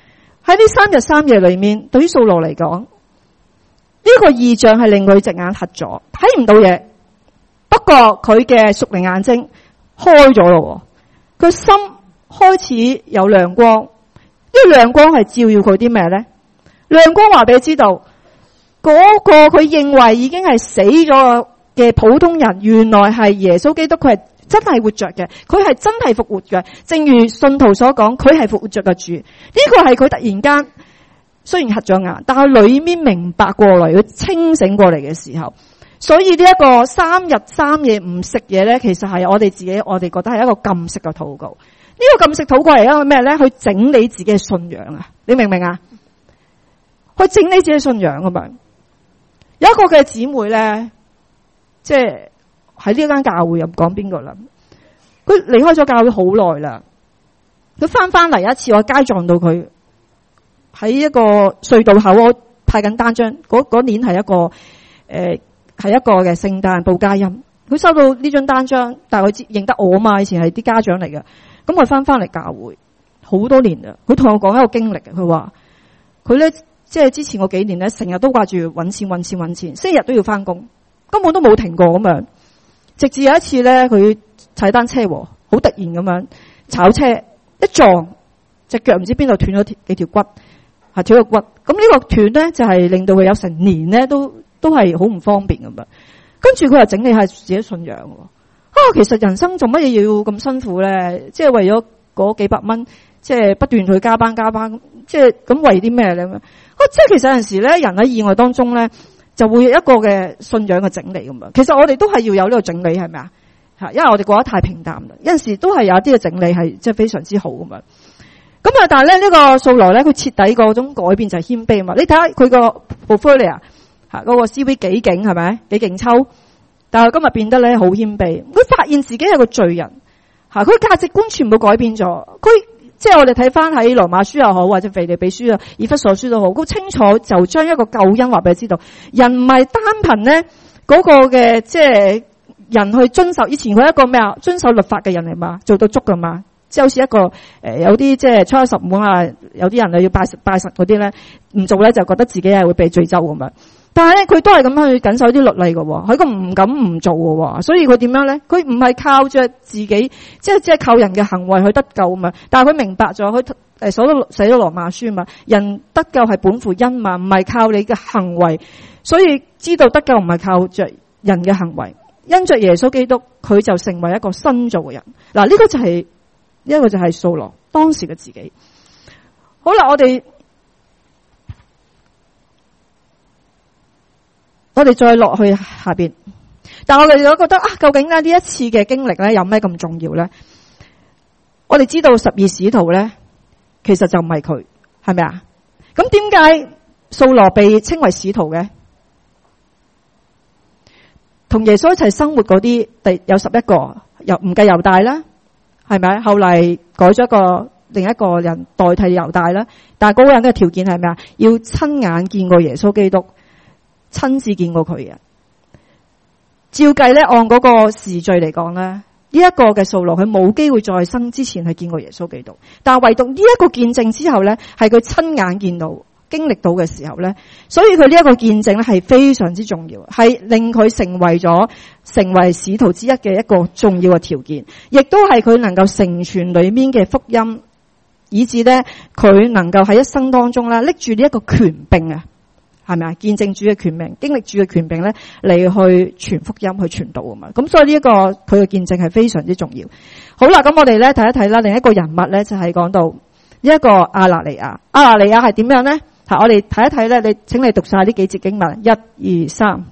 喺呢三日三夜裏面，對於掃羅嚟講，呢、這個異象係令佢隻眼黑咗，睇唔到嘢。不過佢嘅屬靈眼睛開咗咯，佢心開始有亮光。呢、這個亮光係照耀佢啲咩咧？亮光話俾佢知道，嗰、那個佢認為已經係死咗嘅普通人，原來係耶穌基督，佢係真係活着嘅，佢係真係復活嘅。正如信徒所講，佢係復活着嘅主。呢個係佢突然間雖然黑咗眼，但係裏面明白過嚟，佢清醒過嚟嘅時候。所以呢一個三日三夜唔食嘢咧，其實係我哋自己，我哋覺得係一個禁食嘅禱告。呢、這個禁食禱告係一個咩咧？去整理自己嘅信仰啊！你明唔明啊？去整理自己嘅信仰咁樣。有一個嘅姊妹咧，即係喺呢間教會又唔講邊個啦。佢離開咗教會好耐啦，佢翻翻嚟一次，我街撞到佢喺一個隧道口，我派緊單張。嗰年係一個誒。呃係一個嘅聖誕報佳音，佢收到呢張單張，但係佢認得我嘛，以前係啲家長嚟嘅。咁佢翻翻嚟教會好多年啦，佢同我講一個經歷嘅，佢話佢咧即係之前嗰幾年咧，成日都掛住搵錢搵錢搵錢，星期日都要翻工，根本都冇停過咁樣。直至有一次咧，佢踩單車，好突然咁樣炒車一撞，隻腳唔知邊度斷咗幾條骨，係斷咗骨。咁呢個斷咧就係令到佢有成年咧都。都係好唔方便咁樣，跟住佢又整理下自己信仰喎。啊，其實人生做乜嘢要咁辛苦咧？即係為咗嗰幾百蚊，即係不斷去加班加班，即係咁為啲咩咧？啊，即係其實有陣時咧，人喺意外當中咧，就會有一個嘅信仰嘅整理咁樣。其實我哋都係要有呢個整理，係咪啊？吓，因為我哋過得太平淡啦。有陣時都係有一啲嘅整理係即係非常之好咁樣。咁啊，但係咧呢個掃羅咧，佢徹底嗰種改變就係謙卑啊嘛。你睇下佢個 portfolio。嗰個 C V 幾勁係咪？幾勁抽？但係今日變得咧好謙卑，佢發現自己係個罪人，吓，佢價值觀全部改變咗。佢即係我哋睇翻喺羅馬書又好，或者腓立比書啊、以弗所書都好，好清楚就將一個救恩話俾佢知道。人唔係單憑咧嗰個嘅即係人去遵守，以前佢係一個咩啊？遵守律法嘅人嚟嘛，做到足噶嘛。即係好似一個誒、呃，有啲即係初一十五啊，有啲人啊要拜拜神嗰啲咧，唔做咧就覺得自己係會被罪咒咁樣。但係咧，佢都係咁去謹守啲律例嘅，佢個唔敢唔做嘅，所以佢點樣咧？佢唔係靠着自己，即係即係靠人嘅行為去得救啊嘛。但係佢明白咗，佢誒所都寫咗羅馬書嘛，人得救係本乎恩嘛，唔係靠你嘅行為，所以知道得救唔係靠着人嘅行為，因着耶穌基督，佢就成為一個新造嘅人。嗱，呢個就係呢個就係掃羅當時嘅自己。好啦，我哋。我哋再落去下邊，但我哋都覺得啊，究竟咧呢一次嘅經歷咧有咩咁重要咧？我哋知道十二使徒咧，其實就唔係佢，係咪啊？咁點解掃羅被稱為使徒嘅？同耶穌一齊生活嗰啲，第有十一個，又唔計猶大啦，係咪？後嚟改咗一個另一個人代替猶大啦，但係嗰個人嘅條件係咩啊？要親眼見過耶穌基督。親自見過佢嘅，照計咧按嗰個時序嚟講咧，呢、這、一個嘅掃羅佢冇機會再生之前係見過耶穌基督，但係唯獨呢一個見證之後咧，係佢親眼見到、經歷到嘅時候咧，所以佢呢一個見證咧係非常之重要，係令佢成為咗成為使徒之一嘅一個重要嘅條件，亦都係佢能夠成全裏面嘅福音，以致咧佢能夠喺一生當中咧拎住呢一個權柄啊！係咪啊？見證主嘅權柄，經歷主嘅權柄咧，嚟去傳福音、去傳道啊嘛。咁所以呢、這、一個佢嘅見證係非常之重要。好啦，咁我哋咧睇一睇啦，另一個人物咧就係、是、講到呢一個亞拿尼亞。亞拿尼亞係點樣咧？吓，我哋睇一睇咧，你請你讀晒呢幾節經文，一、二、三。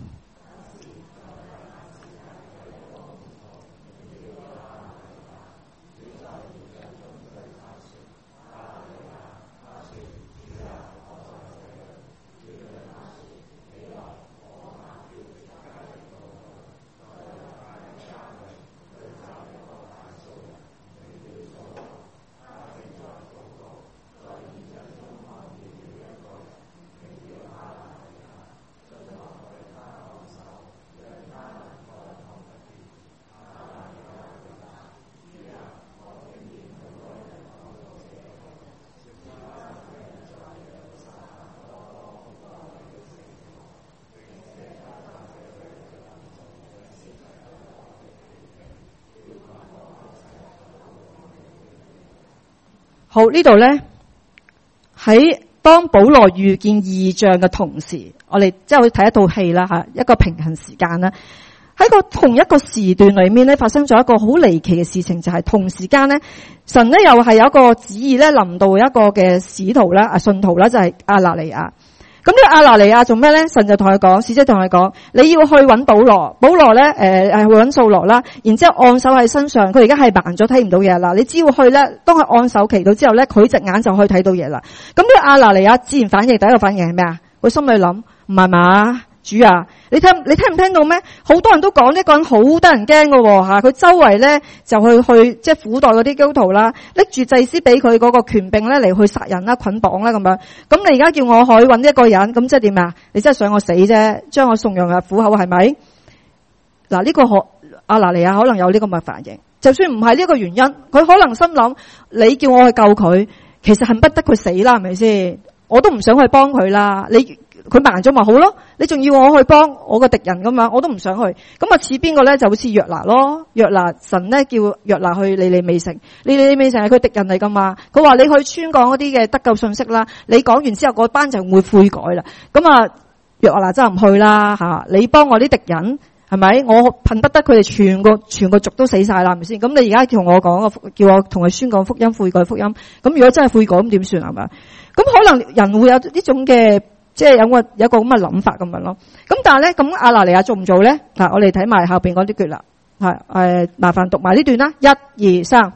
好，呢度咧喺當保羅遇見異象嘅同時，我哋即係去睇一套戲啦吓，一個平衡時間啦。喺個同一個時段裏面咧，發生咗一個好離奇嘅事情，就係、是、同時間咧，神咧又係有一個旨意咧，臨到一個嘅使徒啦、啊信徒啦，就係亞拿尼亞。咁呢個亞拿尼亞做咩咧？神就同佢講，使者同佢講，你要去揾保羅。保羅咧，誒誒，去揾掃羅啦。然之後按手喺身上，佢而家係盲咗，睇唔到嘢啦。你只要去咧，當佢按手祈禱之後咧，佢隻眼就可以睇到嘢啦。咁呢個亞拿尼亞自然反應，第一個反應係咩啊？佢心裏諗，唔係嘛？主啊，你聽你聽唔聽到咩？好多人都講呢個人好得人驚㗎吓，佢周圍咧就去去即係苦待嗰啲基督徒啦，拎住祭司俾佢嗰個權柄咧嚟去殺人啦、捆綁啦咁樣。咁你而家叫我去揾一個人，咁即係點啊？你真係想我死啫，將我送入入虎口係咪？嗱，呢個可亞拿尼亞可能有呢個咁嘅反應，就算唔係呢個原因，佢可能心諗你叫我去救佢，其實恨不得佢死啦，係咪先？我都唔想去幫佢啦，你。佢盲咗咪好咯？你仲要我去幫我個敵人咁樣，我都唔想去。咁啊似邊個咧？就好似約拿咯。約拿神咧叫約拿去尼尼微城，尼尼微城係佢敵人嚟噶嘛？佢話你去宣講嗰啲嘅得救信息啦，你講完之後嗰班就會悔改啦。咁啊約拿真係唔去啦吓，你幫我啲敵人係咪？我恨不得佢哋全個全個族都死晒啦，係咪先？咁你而家同我講，叫我同佢宣講福音、悔改福音。咁如果真係悔改，咁點算係咪？咁可能人會有呢種嘅。即係有個有一個咁嘅諗法咁樣咯，咁但係咧咁亞拿尼亞做唔做咧？嗱，我哋睇埋後邊嗰啲句啦，係誒，麻煩讀埋呢段啦，一二三。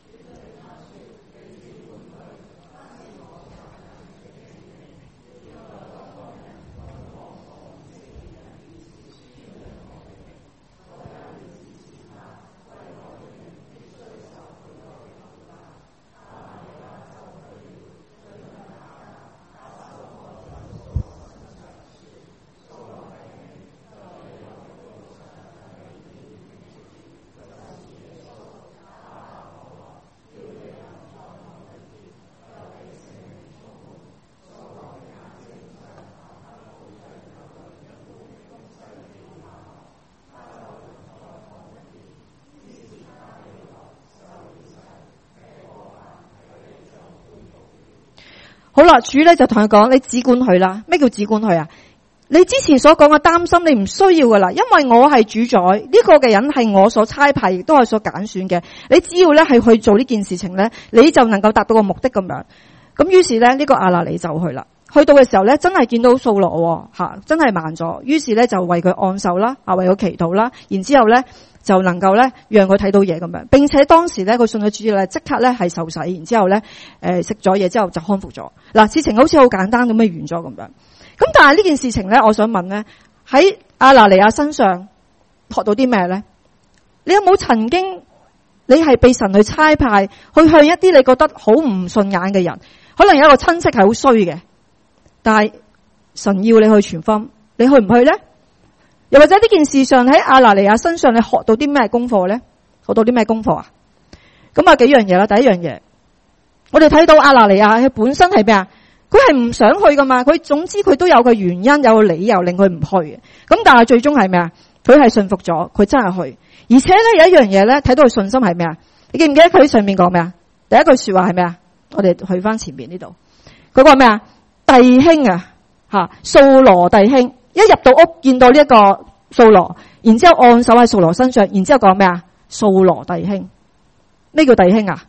好啦，主咧就同佢講，你只管去啦。咩叫只管去啊？你之前所講嘅擔心，你唔需要噶啦，因為我係主宰，呢、這個嘅人係我所差派，亦都係所揀選嘅。你只要咧係去做呢件事情咧，你就能夠達到個目的咁樣。咁於是咧呢、這個亞拿尼就去啦。去到嘅時候咧，真係見到掃羅吓，真係盲咗。於是咧就為佢按手啦，啊為佢祈禱啦，然之後咧就能夠咧讓佢睇到嘢咁樣。並且當時咧佢信咗主咧，即刻咧係受洗，然之後咧誒食咗嘢之後就康復咗。嗱，事情好似好簡單咁樣完咗咁樣。咁但係呢件事情咧，我想問咧，喺亞拿尼亞身上學到啲咩咧？你有冇曾經你係被神去差派去向一啲你覺得好唔順眼嘅人？可能有一個親戚係好衰嘅，但係神要你去傳福音，你去唔去咧？又或者呢件事上喺亞拿尼亞身上，你學到啲咩功課咧？學到啲咩功課啊？咁啊幾樣嘢啦。第一樣嘢，我哋睇到亞拿尼亞佢本身係咩啊？佢係唔想去噶嘛？佢總之佢都有個原因，有個理由令佢唔去嘅。咁但係最終係咩啊？佢係信服咗，佢真係去。而且咧有一樣嘢咧，睇到佢信心係咩啊？你記唔記得佢上面講咩啊？第一句說話係咩啊？我哋去翻前面呢度，佢講咩啊？弟兄啊，吓掃羅弟兄，一入到屋見到呢一個掃羅，然之後按手喺掃羅身上，然之後講咩啊？掃羅弟兄，咩叫弟兄啊？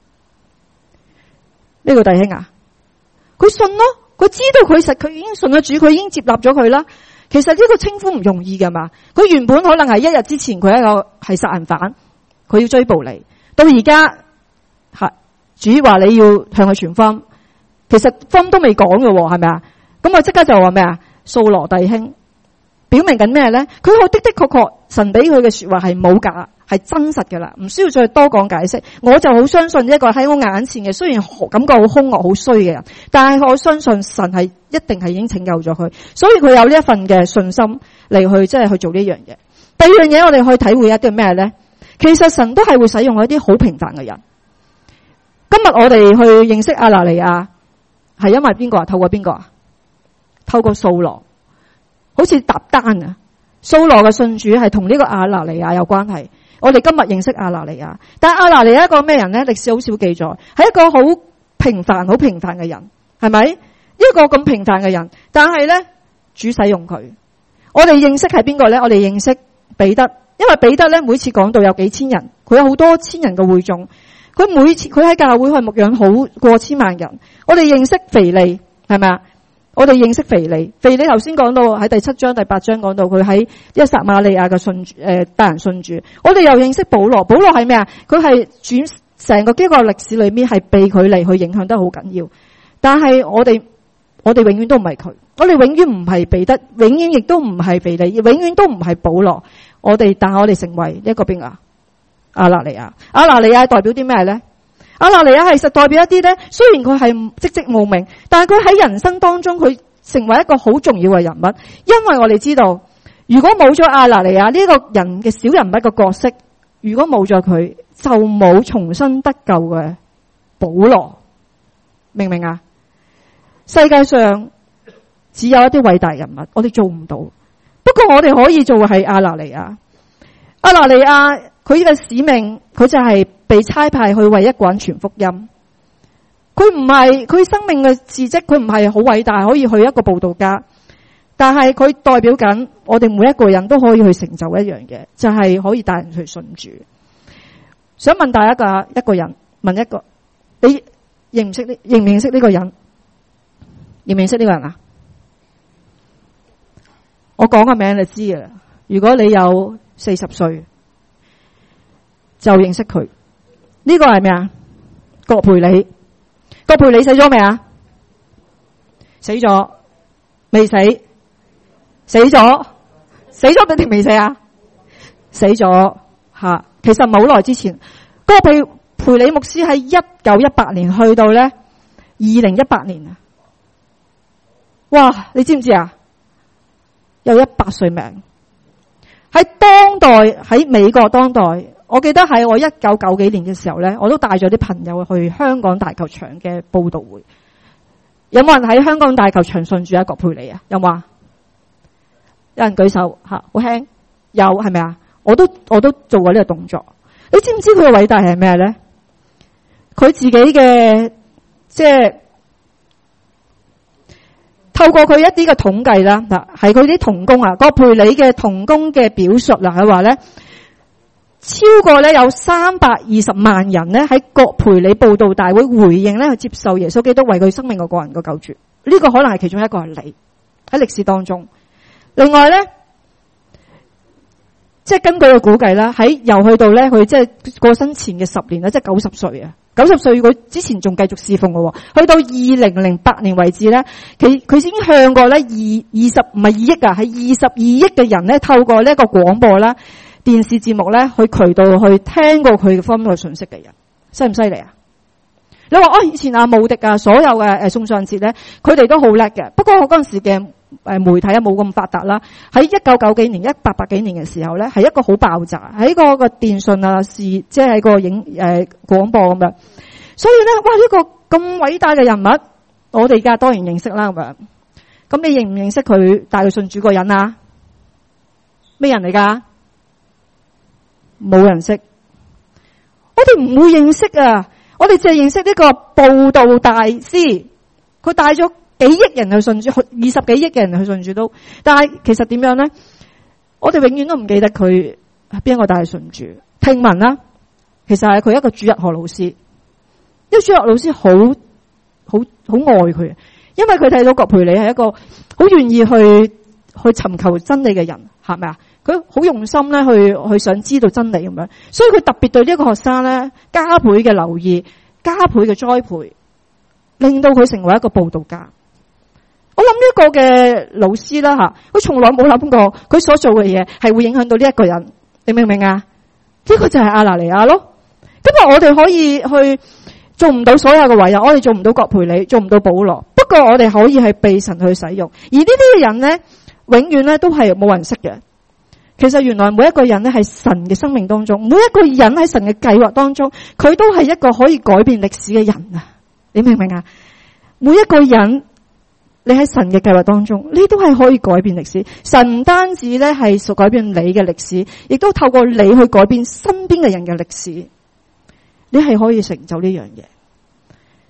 咩叫弟兄啊？佢信咯，佢知道佢實佢已經信咗主，佢已經接納咗佢啦。其實呢個稱呼唔容易噶嘛，佢原本可能係一日之前佢係一個係殺人犯，佢要追捕你，到而家係主話你要向佢傳福音，其實福音都未講嘅，係咪啊？咁我即刻就話咩啊？掃羅弟兄，表明緊咩咧？佢好的的確確神俾佢嘅說話係冇假，係真實嘅啦，唔需要再多講解釋。我就好相信一個喺我眼前嘅，雖然感覺好兇惡、好衰嘅人，但係我相信神係一定係已經拯救咗佢，所以佢有呢一份嘅信心嚟去即係去做呢樣嘢。第二樣嘢，我哋可以體會一啲咩咧？其實神都係會使用一啲好平凡嘅人。今日我哋去認識亞拿尼亞，係因為邊個啊？透過邊個啊？透過掃羅，好似搭單啊！掃羅嘅信主係同呢個亞拿尼亞有關係。我哋今日認識亞拿尼亞，但係亞拿尼亞一個咩人咧？歷史好少記載，係一個好平凡、好平凡嘅人，係咪？一個咁平凡嘅人，但係咧主使用佢。我哋認識係邊個咧？我哋認識彼得，因為彼得咧每次講道有幾千人，佢有好多千人嘅會眾，佢每次佢喺教會去牧養好過千萬人。我哋認識腓利，係咪啊？我哋認識腓利，腓利頭先講到喺第七章、第八章講到佢喺一撒瑪利亞嘅信主，誒帶人信主。我哋又認識保羅，保羅係咩啊？佢係轉成個基督教歷史裏面係被佢嚟去影響得好緊要。但係我哋我哋永遠都唔係佢，我哋永遠唔係彼得，永遠亦都唔係腓利，永遠都唔係保羅。我哋但係我哋成為一個邊啊？亞拿尼亞，亞拿尼亞代表啲咩咧？亞拿尼亞係實代表一啲咧，雖然佢係籍籍無名，但係佢喺人生當中佢成為一個好重要嘅人物，因為我哋知道，如果冇咗亞拿尼亞呢個人嘅小人物嘅角色，如果冇咗佢，就冇重新得救嘅保羅，明唔明啊？世界上只有一啲偉大人物，我哋做唔到，不過我哋可以做嘅係亞拿尼亞。亞拿尼亞佢嘅使命，佢就係被差派去為一個人傳福音。佢唔係佢生命嘅事蹟，佢唔係好偉大，可以去一個佈道家，但係佢代表緊我哋每一個人都可以去成就一樣嘢，就係、是、可以帶人去信主。想問大家一個一個人，問一個，你認唔識呢？認唔認識呢個人？認唔認識呢個人啊？我講個名你知嘅啦。如果你有四十歲，就認識佢。呢、這個係咩啊？葛培理。葛培理死咗未啊？死咗未死？死咗死咗定未死啊？死咗吓。其實唔係好耐之前，葛培培理牧師喺一九一八年去到咧二零一八年啊！哇，你知唔知啊？有一百歲命。喺當代，喺美國當代，我記得喺我一九九幾年嘅時候咧，我都帶咗啲朋友去香港大球場嘅佈道會。有冇人喺香港大球場信住一葛培理啊？有冇啊？有人舉手吓，好輕。有係咪啊？我都我都做過呢個動作。你知唔知佢嘅偉大係咩咧？佢自己嘅即係透過佢一啲嘅統計啦，嗱係佢啲同工啊，葛培理嘅同工嘅表述啦，佢話咧超過咧有三百二十萬人咧喺葛培理佈道大會回應咧去接受耶穌基督為佢生命嘅個人嘅救主。呢、這個可能係其中一個係你喺歷史當中。另外咧，即係根據佢估計啦，喺又去到咧佢即係過身前嘅十年啦，即係九十歲啊。九十歲佢之前仲繼續侍奉嘅，去到二零零八年為止咧，佢佢已經向過咧二二十唔係二億啊，係二十二億嘅人咧透過呢一個廣播啦、電視節目咧去渠道去聽過佢嘅方面嘅信息嘅人，犀唔犀利啊？你話哦，以前阿慕迪啊，所有嘅誒送上節咧，佢哋都好叻嘅。不過我嗰陣時嘅誒媒體啊冇咁發達啦。喺一九九幾年、一八八幾年嘅時候咧，係一個好爆炸喺個個電訊啊，是即係喺個影誒廣播咁樣。所以咧，哇！呢、這個咁偉大嘅人物，我哋而家當然認識啦咁樣。咁你認唔認識佢帶佢信主個人啊？咩人嚟噶？冇人識。我哋唔會認識啊！我哋淨係認識呢個佈道大師，佢帶咗幾億人去信主，二十幾億嘅人去信主都。但係其實點樣咧？我哋永遠都唔記得佢係邊個帶佢信主。聽聞啦，其實係佢一個主日學老師。呢個主日學老師好好好愛佢，因為佢睇到葛培理係一個好願意去去尋求真理嘅人，係咪啊？佢好用心咧，去去想知道真理咁樣，所以佢特別對呢一個學生咧加倍嘅留意，加倍嘅栽培，令到佢成為一個佈道家。我諗呢個嘅老師啦吓，佢從來冇諗過佢所做嘅嘢係會影響到呢一個人，你明唔明啊？呢、這個就係亞拿尼亞咯。今日我哋可以去做唔到所有嘅偉人，我哋做唔到葛培理，做唔到保羅，不過我哋可以係被神去使用。而呢啲嘅人咧，永遠咧都係冇人識嘅。其實原來每一個人咧係神嘅生命當中，每一個人喺神嘅計劃當中，佢都係一個可以改變歷史嘅人啊！你明唔明啊？每一個人，你喺神嘅計劃當中，你都係可以改變歷史。神唔單止咧係屬改變你嘅歷史，亦都透過你去改變身邊嘅人嘅歷史。你係可以成就呢樣嘢。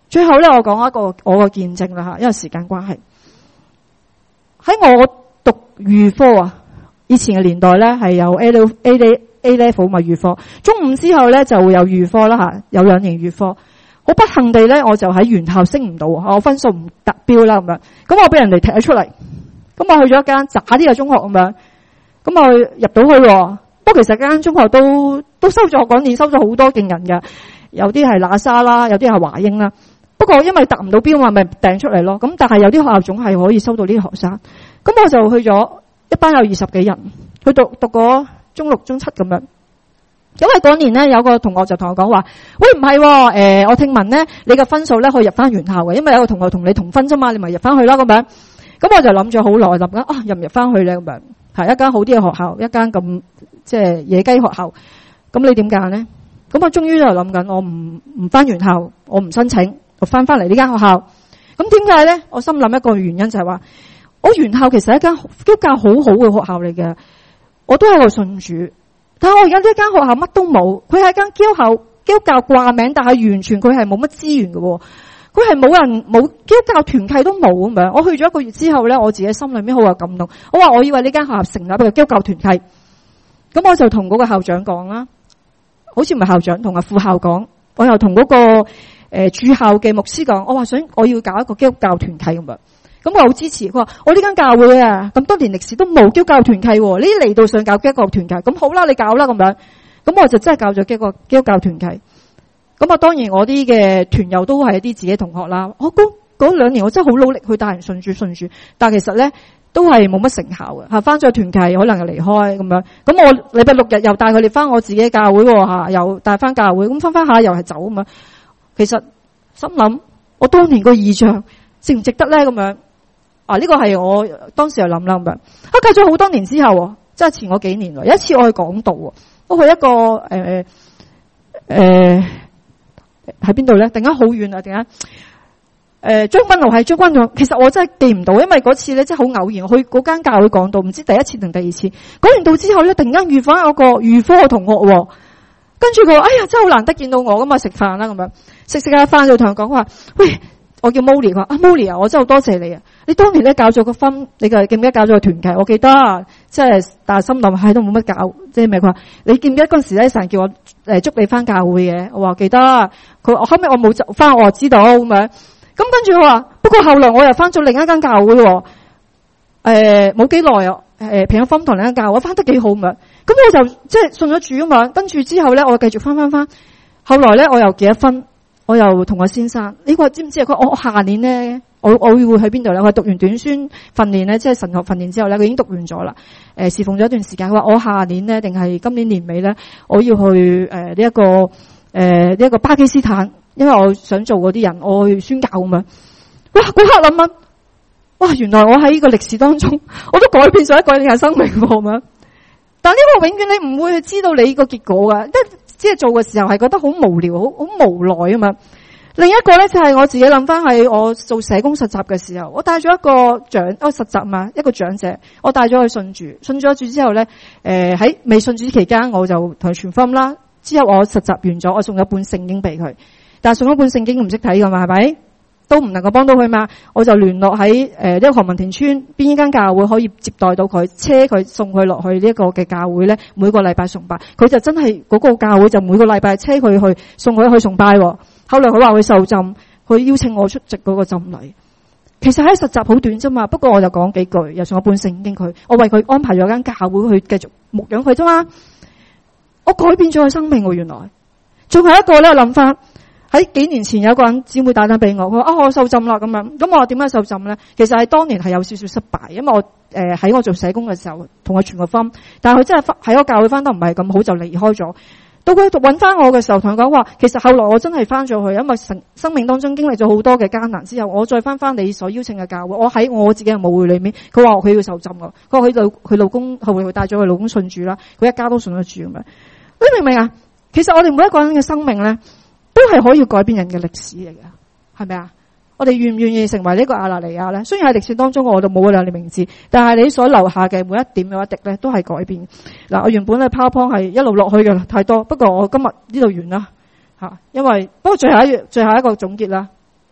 最後咧，我講一個我個見證啦吓，因為時間關係。喺我讀預科啊，以前嘅年代咧係有 A level A A level 咪預科，中五之後咧就會有預科啦吓，有兩年預科。好不幸地咧，我就喺原校升唔到，我分數唔達標啦咁樣，咁我俾人哋踢咗出嚟，咁我去咗一間渣啲嘅中學咁樣，咁我入到去，不過其實間中學都都收咗，嗰年收咗好多勁人嘅，有啲係喇沙啦，有啲係華英啦。不過因為達唔到標嘛，咪掟出嚟咯。咁但係有啲學校總係可以收到呢啲學生。咁我就去咗一班有二十幾人去讀讀過中六、中七咁樣。因為嗰年咧有個同學就同我講話，喂唔係，誒、呃、我聽聞咧你嘅分數咧可以入翻原校嘅，因為有個同學同你同分啫嘛，你咪入翻去啦咁樣。咁我就諗咗好耐，諗緊啊入唔入翻去咧咁樣，係一間好啲嘅學校，一間咁即係野雞學校。咁你點揀咧？咁我終於就諗緊，我唔唔翻原校，我唔申請。我翻翻嚟呢間學校，咁點解咧？我心諗一個原因就係話，我原校其實係一間基督教好好嘅學校嚟嘅，我都係個信主，但係我而家呢間學校乜都冇，佢係間基督教基督教掛名，但係完全佢係冇乜資源嘅，佢係冇人冇基督教團契都冇咁樣。我去咗一個月之後咧，我自己心裏面好有感動，我話我以為呢間學校成立一個基督教團契，咁我就同嗰個校長講啦，好似唔係校長，同阿副校講，我又同嗰個。誒，駐校嘅牧師講，我話想我要搞一個基督教團契咁樣，咁我好支持。佢話我呢間教會啊，咁多年歷史都冇基督教團契，你嚟到想搞基督教團契，咁好啦，你搞啦咁樣。咁我就真係搞咗基督基督教團契。咁啊，當然我啲嘅團友都係一啲自己同學啦。我嗰嗰兩年我真係好努力去帶人信主信主，但係其實咧都係冇乜成效嘅吓。翻咗團契可能又離開咁樣，咁我禮拜六日又帶佢哋翻我自己教會吓，又帶翻教會，咁翻翻下又係走咁樣。其實心諗，我當年個異象值唔值得咧？咁樣啊？呢個係我當時又諗啦咁樣。啊，隔咗好多年之後，即係前嗰幾年，有一次我去港島，我去一個誒誒喺邊度咧？突然間好遠啊！突然間誒將軍澳係將軍澳，其實我真係記唔到，因為嗰次咧真係好偶然，我去嗰間教會講道，唔知第一次定第二次。講完道之後咧，突然間遇翻有個預科嘅同學。跟住佢話：哎呀，真係好難得見到我咁啊！食飯啦咁樣，食食下飯就同佢講話：喂，我叫 Molly，佢話啊 Molly 啊，我真係好多謝你啊！你當年咧搞咗個分，你嘅記唔記得搞咗個團契？我記得，即係但係心諗喺度冇乜搞，即係咩？佢話你記唔記得嗰陣時咧成日叫我誒捉你翻教會嘅？我話記得。佢話後尾我冇就翻，我就知道咁樣。咁跟住佢話，不過後來我又翻咗另一間教會喎。誒冇幾耐啊！誒平安福音堂另一間教會，我翻得幾好咁樣。咁我就即係信咗主啊嘛，跟住之後咧，我繼續翻翻翻。後來咧，我又結咗婚，我又同我先生，你話知唔知啊？佢我下年咧，我我會去邊度咧？我讀完短宣訓練咧，即係神學訓練之後咧，佢已經讀完咗啦。誒、呃，侍奉咗一段時間。佢話我下年咧，定係今年年尾咧，我要去誒呢一個誒呢一個巴基斯坦，因為我想做嗰啲人，我去宣教咁樣。哇！嗰刻諗諗，哇！原來我喺呢個歷史當中，我都改變咗一個人嘅生命咁樣。但呢個永遠你唔會去知道你個結果噶，即係即係做嘅時候係覺得好無聊、好好無奈啊嘛。另一個咧就係我自己諗翻係我做社工實習嘅時候，我帶咗一個長，我實習嘛，一個長者，我帶咗佢信主，信咗主之後咧，誒喺未信主期間我就同佢傳福音啦。之後我實習完咗，我送咗本聖經俾佢，但係送咗本聖經唔識睇噶嘛，係咪？都唔能夠幫到佢嘛，我就聯絡喺誒呢個何文田村邊間教會可以接待到佢，車佢送佢落去呢一個嘅教會咧，每個禮拜崇拜，佢就真係嗰個教會就每個禮拜車佢去送佢去崇拜。後來佢話佢受浸，佢邀請我出席嗰個浸禮。其實喺實習好短啫嘛，不過我就講幾句，又送咗本聖經佢，我為佢安排咗間教會去繼續牧養佢啫嘛。我改變咗佢生命喎，原來仲有一個咧諗法。喺幾年前有個人姊妹打電話俾我，佢話啊我受浸啦咁樣，咁我話點解受浸咧？其實係當年係有少少失敗，因為我誒喺、呃、我做社工嘅時候同佢傳個福音，但係佢真係喺個教會翻得唔係咁好就離開咗。到佢揾翻我嘅時候，同佢講話，其實後來我真係翻咗去，因為生生命當中經歷咗好多嘅艱難之後，我再翻翻你所邀請嘅教會，我喺我自己嘅母會裏面，佢話佢要受浸㗎，佢話佢老佢老公後來佢帶咗佢老公信主啦，佢一家都信咗主咁樣。你明唔明啊？其實我哋每一個人嘅生命咧，都係可以改變人嘅歷史嚟嘅，係咪啊？我哋願唔願意成為呢個亞拿尼亞咧？雖然喺歷史當中我哋冇咗你名字，但係你所留下嘅每一點每一滴咧，都係改變。嗱，我原本咧 PowerPoint 係一路落去嘅太多，不過我今日呢度完啦吓，因為不過最後一最後一個總結啦，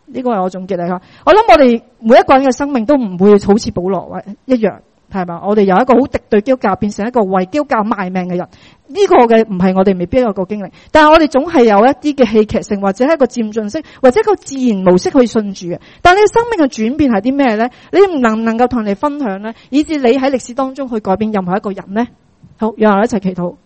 呢個係我總結嚟㗎。我諗我哋每一個人嘅生命都唔會好似保羅一樣，係嘛？我哋由一個好敵對基督教變成一個為基督教賣命嘅人，呢個嘅唔係我哋未必有個經歷，但係我哋總係有一啲嘅戲劇性，或者係一個漸進式，或者一個自然模式去信主嘅。但係你生命嘅轉變係啲咩咧？你唔能唔能夠同人哋分享咧，以至你喺歷史當中去改變任何一個人咧？好，讓我哋一齊祈禱。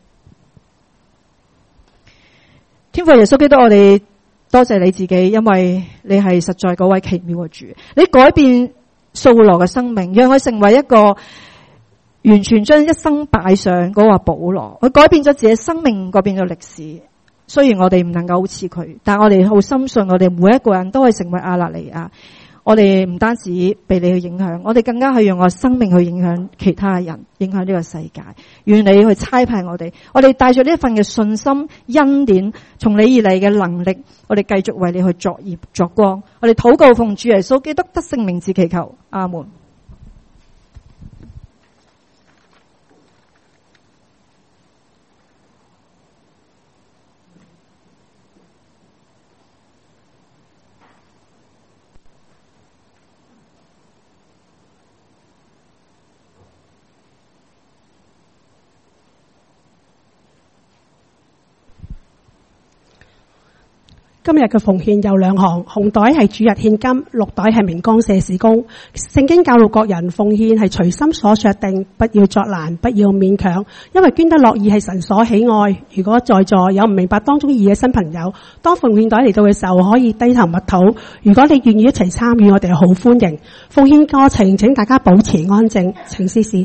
天父耶穌基督，我哋多謝你自己，因為你係實在嗰位奇妙嘅主，你改變掃羅嘅生命，讓佢成為一個完全將一生擺上嗰個保羅，佢改變咗自己生命，改變咗歷史。雖然我哋唔能夠好似佢，但我哋好深信我哋每一個人都可以成為亞納尼亞。我哋唔單止被你去影響，我哋更加係用我生命去影響其他人，影響呢個世界。願你去差派我哋，我哋帶住呢一份嘅信心、恩典，從你而嚟嘅能力，我哋繼續為你去作業作光。我哋禱告奉主耶穌基督得勝名字祈求，阿門。 今日嘅奉獻有兩項，紅袋係主日獻金，綠袋係明光社事工。聖經教導各人奉獻係隨心所酌定，不要作難，不要勉強，因為捐得樂意係神所喜愛。如果在座有唔明白當中意嘅新朋友，當奉獻袋嚟到嘅時候，可以低頭默禱。如果你願意一齊參與，我哋好歡迎。奉獻過程請大家保持安靜。請司事。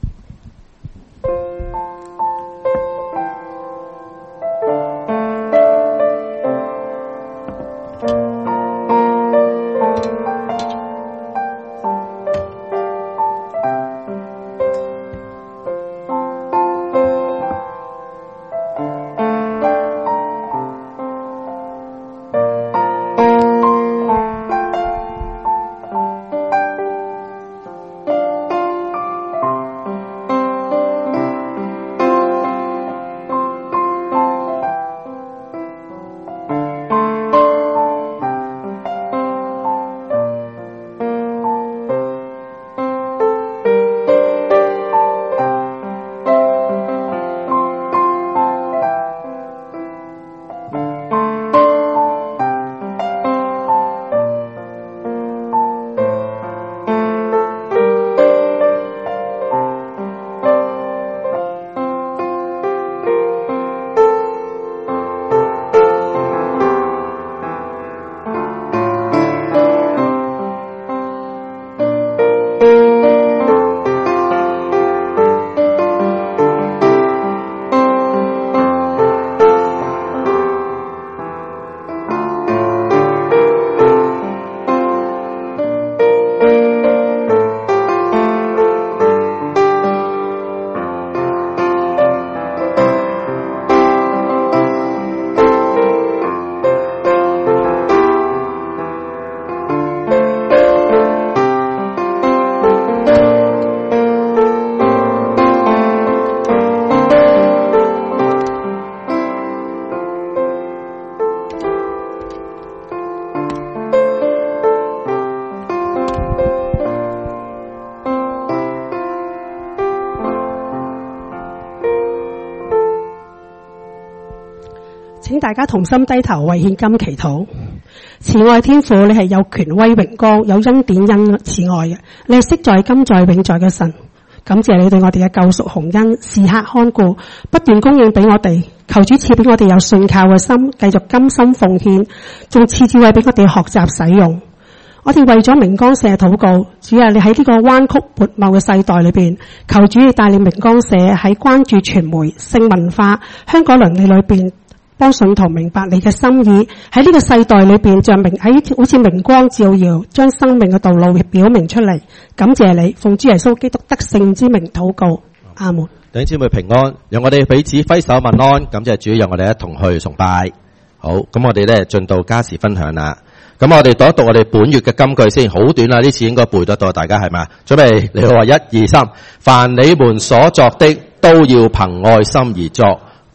請大家同心低頭為獻金祈禱。慈愛天父，你係有權威榮光、有恩典恩慈愛嘅，你係昔在今在永在嘅神。感謝你對我哋嘅救贖洪恩，時刻看顧，不斷供應俾我哋。求主賜俾我哋有信靠嘅心，繼續甘心奉獻，仲賜智慧俾我哋學習使用。我哋為咗明光社禱告，主啊，你喺呢個彎曲悖謬嘅世代裏邊，求主你帶領明光社喺關注傳媒、性文化、香港倫理裏邊，幫信徒明白你嘅心意，喺呢個世代裏邊，像明喺好似明光照耀，將生命嘅道路表明出嚟。感謝你，奉主耶穌基督得勝之名禱告，阿門。 弟兄姊妹平安，讓我哋彼此揮手問安。感謝主，讓我哋一同去崇拜。好，咁我哋咧進到家事分享啦。咁我哋讀一讀我哋本月嘅金句先，好短啦，呢次應該背得到，大家係嘛？準備，你好話一二三，凡你們所作的，都要憑愛心而作，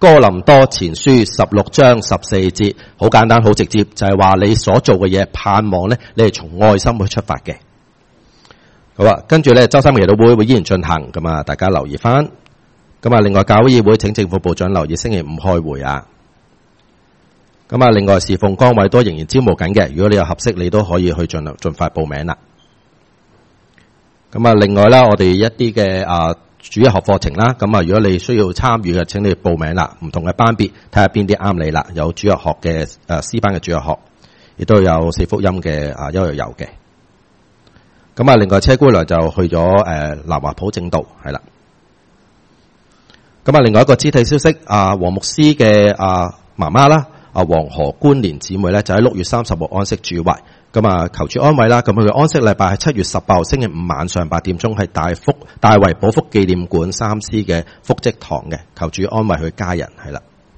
哥林多前書十六章十四節，好簡單好直接，就係話你所做嘅嘢，盼望咧你係從愛心去出發嘅。好啊，跟住咧周三嘅祈禱會會依然進行，咁啊大家留意翻。咁啊，另外教會議會請政府部長留意星期五開會啊。咁啊，另外侍奉崗位都仍然招募緊嘅，如果你有合適，你都可以去盡量盡快報名啦。咁啊，另外啦，我哋一啲嘅啊主日學課程啦，咁啊，如果你需要參與嘅，請你報名啦。唔同嘅班別，睇下邊啲啱你啦。有主日學嘅誒師班嘅主日學，亦都有四福音嘅啊優日遊嘅。咁啊，另外車姑娘就去咗誒南華普正道，係啦。咁啊，另外一個肢體消息，啊黃牧師嘅啊媽媽啦，啊黃河觀蓮姊妹咧，就喺六月三十號安息主懷。咁啊，求主安慰啦。咁佢嘅安息禮拜係七月十八號星期五晚上八點鐘，係大福大圍寶福紀念館三司嘅福職堂嘅。求主安慰佢家人，係啦。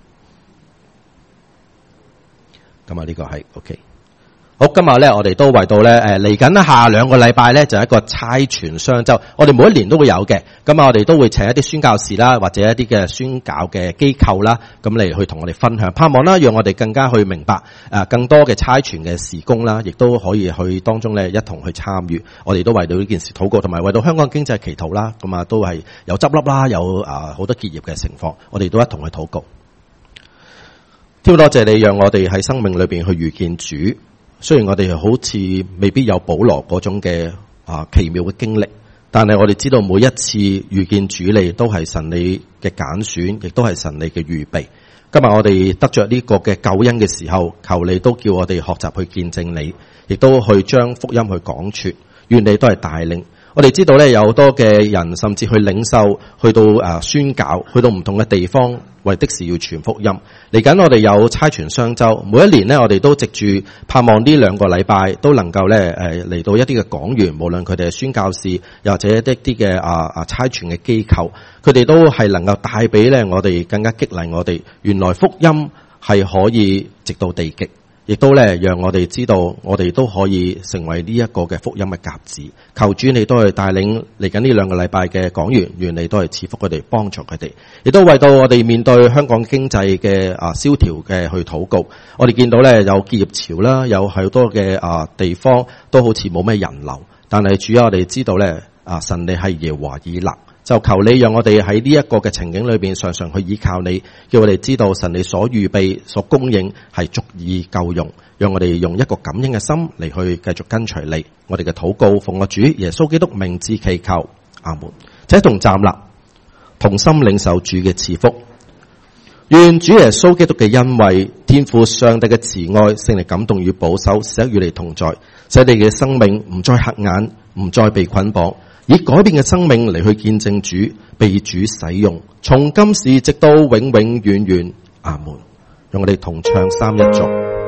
咁啊，呢個係 OK。好，今日咧，我哋都為到咧，誒嚟緊下兩個禮拜咧，就係一個差傳雙週。我哋每一年都會有嘅，咁啊，我哋都會請一啲宣教士啦，或者一啲嘅宣教嘅機構啦，咁嚟去同我哋分享，盼望啦，讓我哋更加去明白誒更多嘅差傳嘅事工啦，亦都可以去當中咧一同去參與。我哋都為到呢件事禱告，同埋為到香港經濟祈禱啦。咁啊，都係有執笠啦，有啊好多結業嘅情況，我哋都一同去禱告。天父多謝你，讓我哋喺生命裏邊去遇見主。雖然我哋好似未必有保羅嗰種嘅啊奇妙嘅經歷，但係我哋知道每一次遇見主你都係神你嘅揀選，亦都係神你嘅預備。今日我哋得着呢個嘅救恩嘅時候，求你都叫我哋學習去見證你，亦都去將福音去講出，願你都係帶領。我哋知道咧，有好多嘅人甚至去領受，去到誒宣教，去到唔同嘅地方，為的是要傳福音。嚟緊我哋有差傳雙週，每一年呢，我哋都藉住盼望呢兩個禮拜都能夠咧誒嚟到一啲嘅講員，無論佢哋係宣教士，又或者一啲嘅啊啊差傳嘅機構，佢哋都係能夠帶俾咧我哋更加激勵我哋，原來福音係可以直到地極。亦都咧，讓我哋知道，我哋都可以成為呢一個嘅福音嘅鴿子。求主你都係帶領嚟緊呢兩個禮拜嘅講員，願你都係賜福佢哋，幫助佢哋。亦都為到我哋面對香港經濟嘅啊蕭條嘅去禱告。我哋見到咧有結業潮啦，有好多嘅啊地方都好似冇咩人流，但係主要我哋知道咧啊神你係耶和華以勒。就求你讓我哋喺呢一個嘅情景裏邊，常常去依靠你，叫我哋知道神你所預備、所供應係足以夠用，讓我哋用一個感恩嘅心嚟去繼續跟隨你。我哋嘅禱告奉我主耶穌基督名字祈求，阿門。且同站立，同心領受主嘅賜福。願主耶穌基督嘅恩惠、天父上帝嘅慈愛、聖靈感動與保守，時刻與你同在，使你嘅生命唔再黑眼，唔再被捆綁。以改變嘅生命嚟去見證主，被主使用，從今時直到永永遠遠，阿門。讓我哋同唱三一族。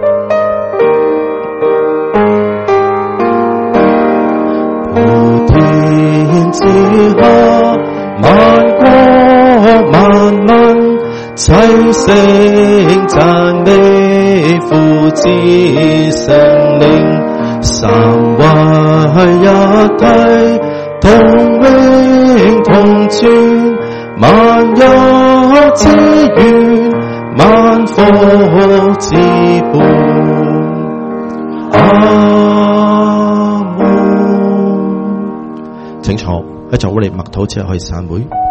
普天之下，萬國萬民，齊聲讚美父子聖靈，三位一體。同榮同存，萬有之源，萬福之本。阿門。請坐，喺座位裏默禱之後可以散會。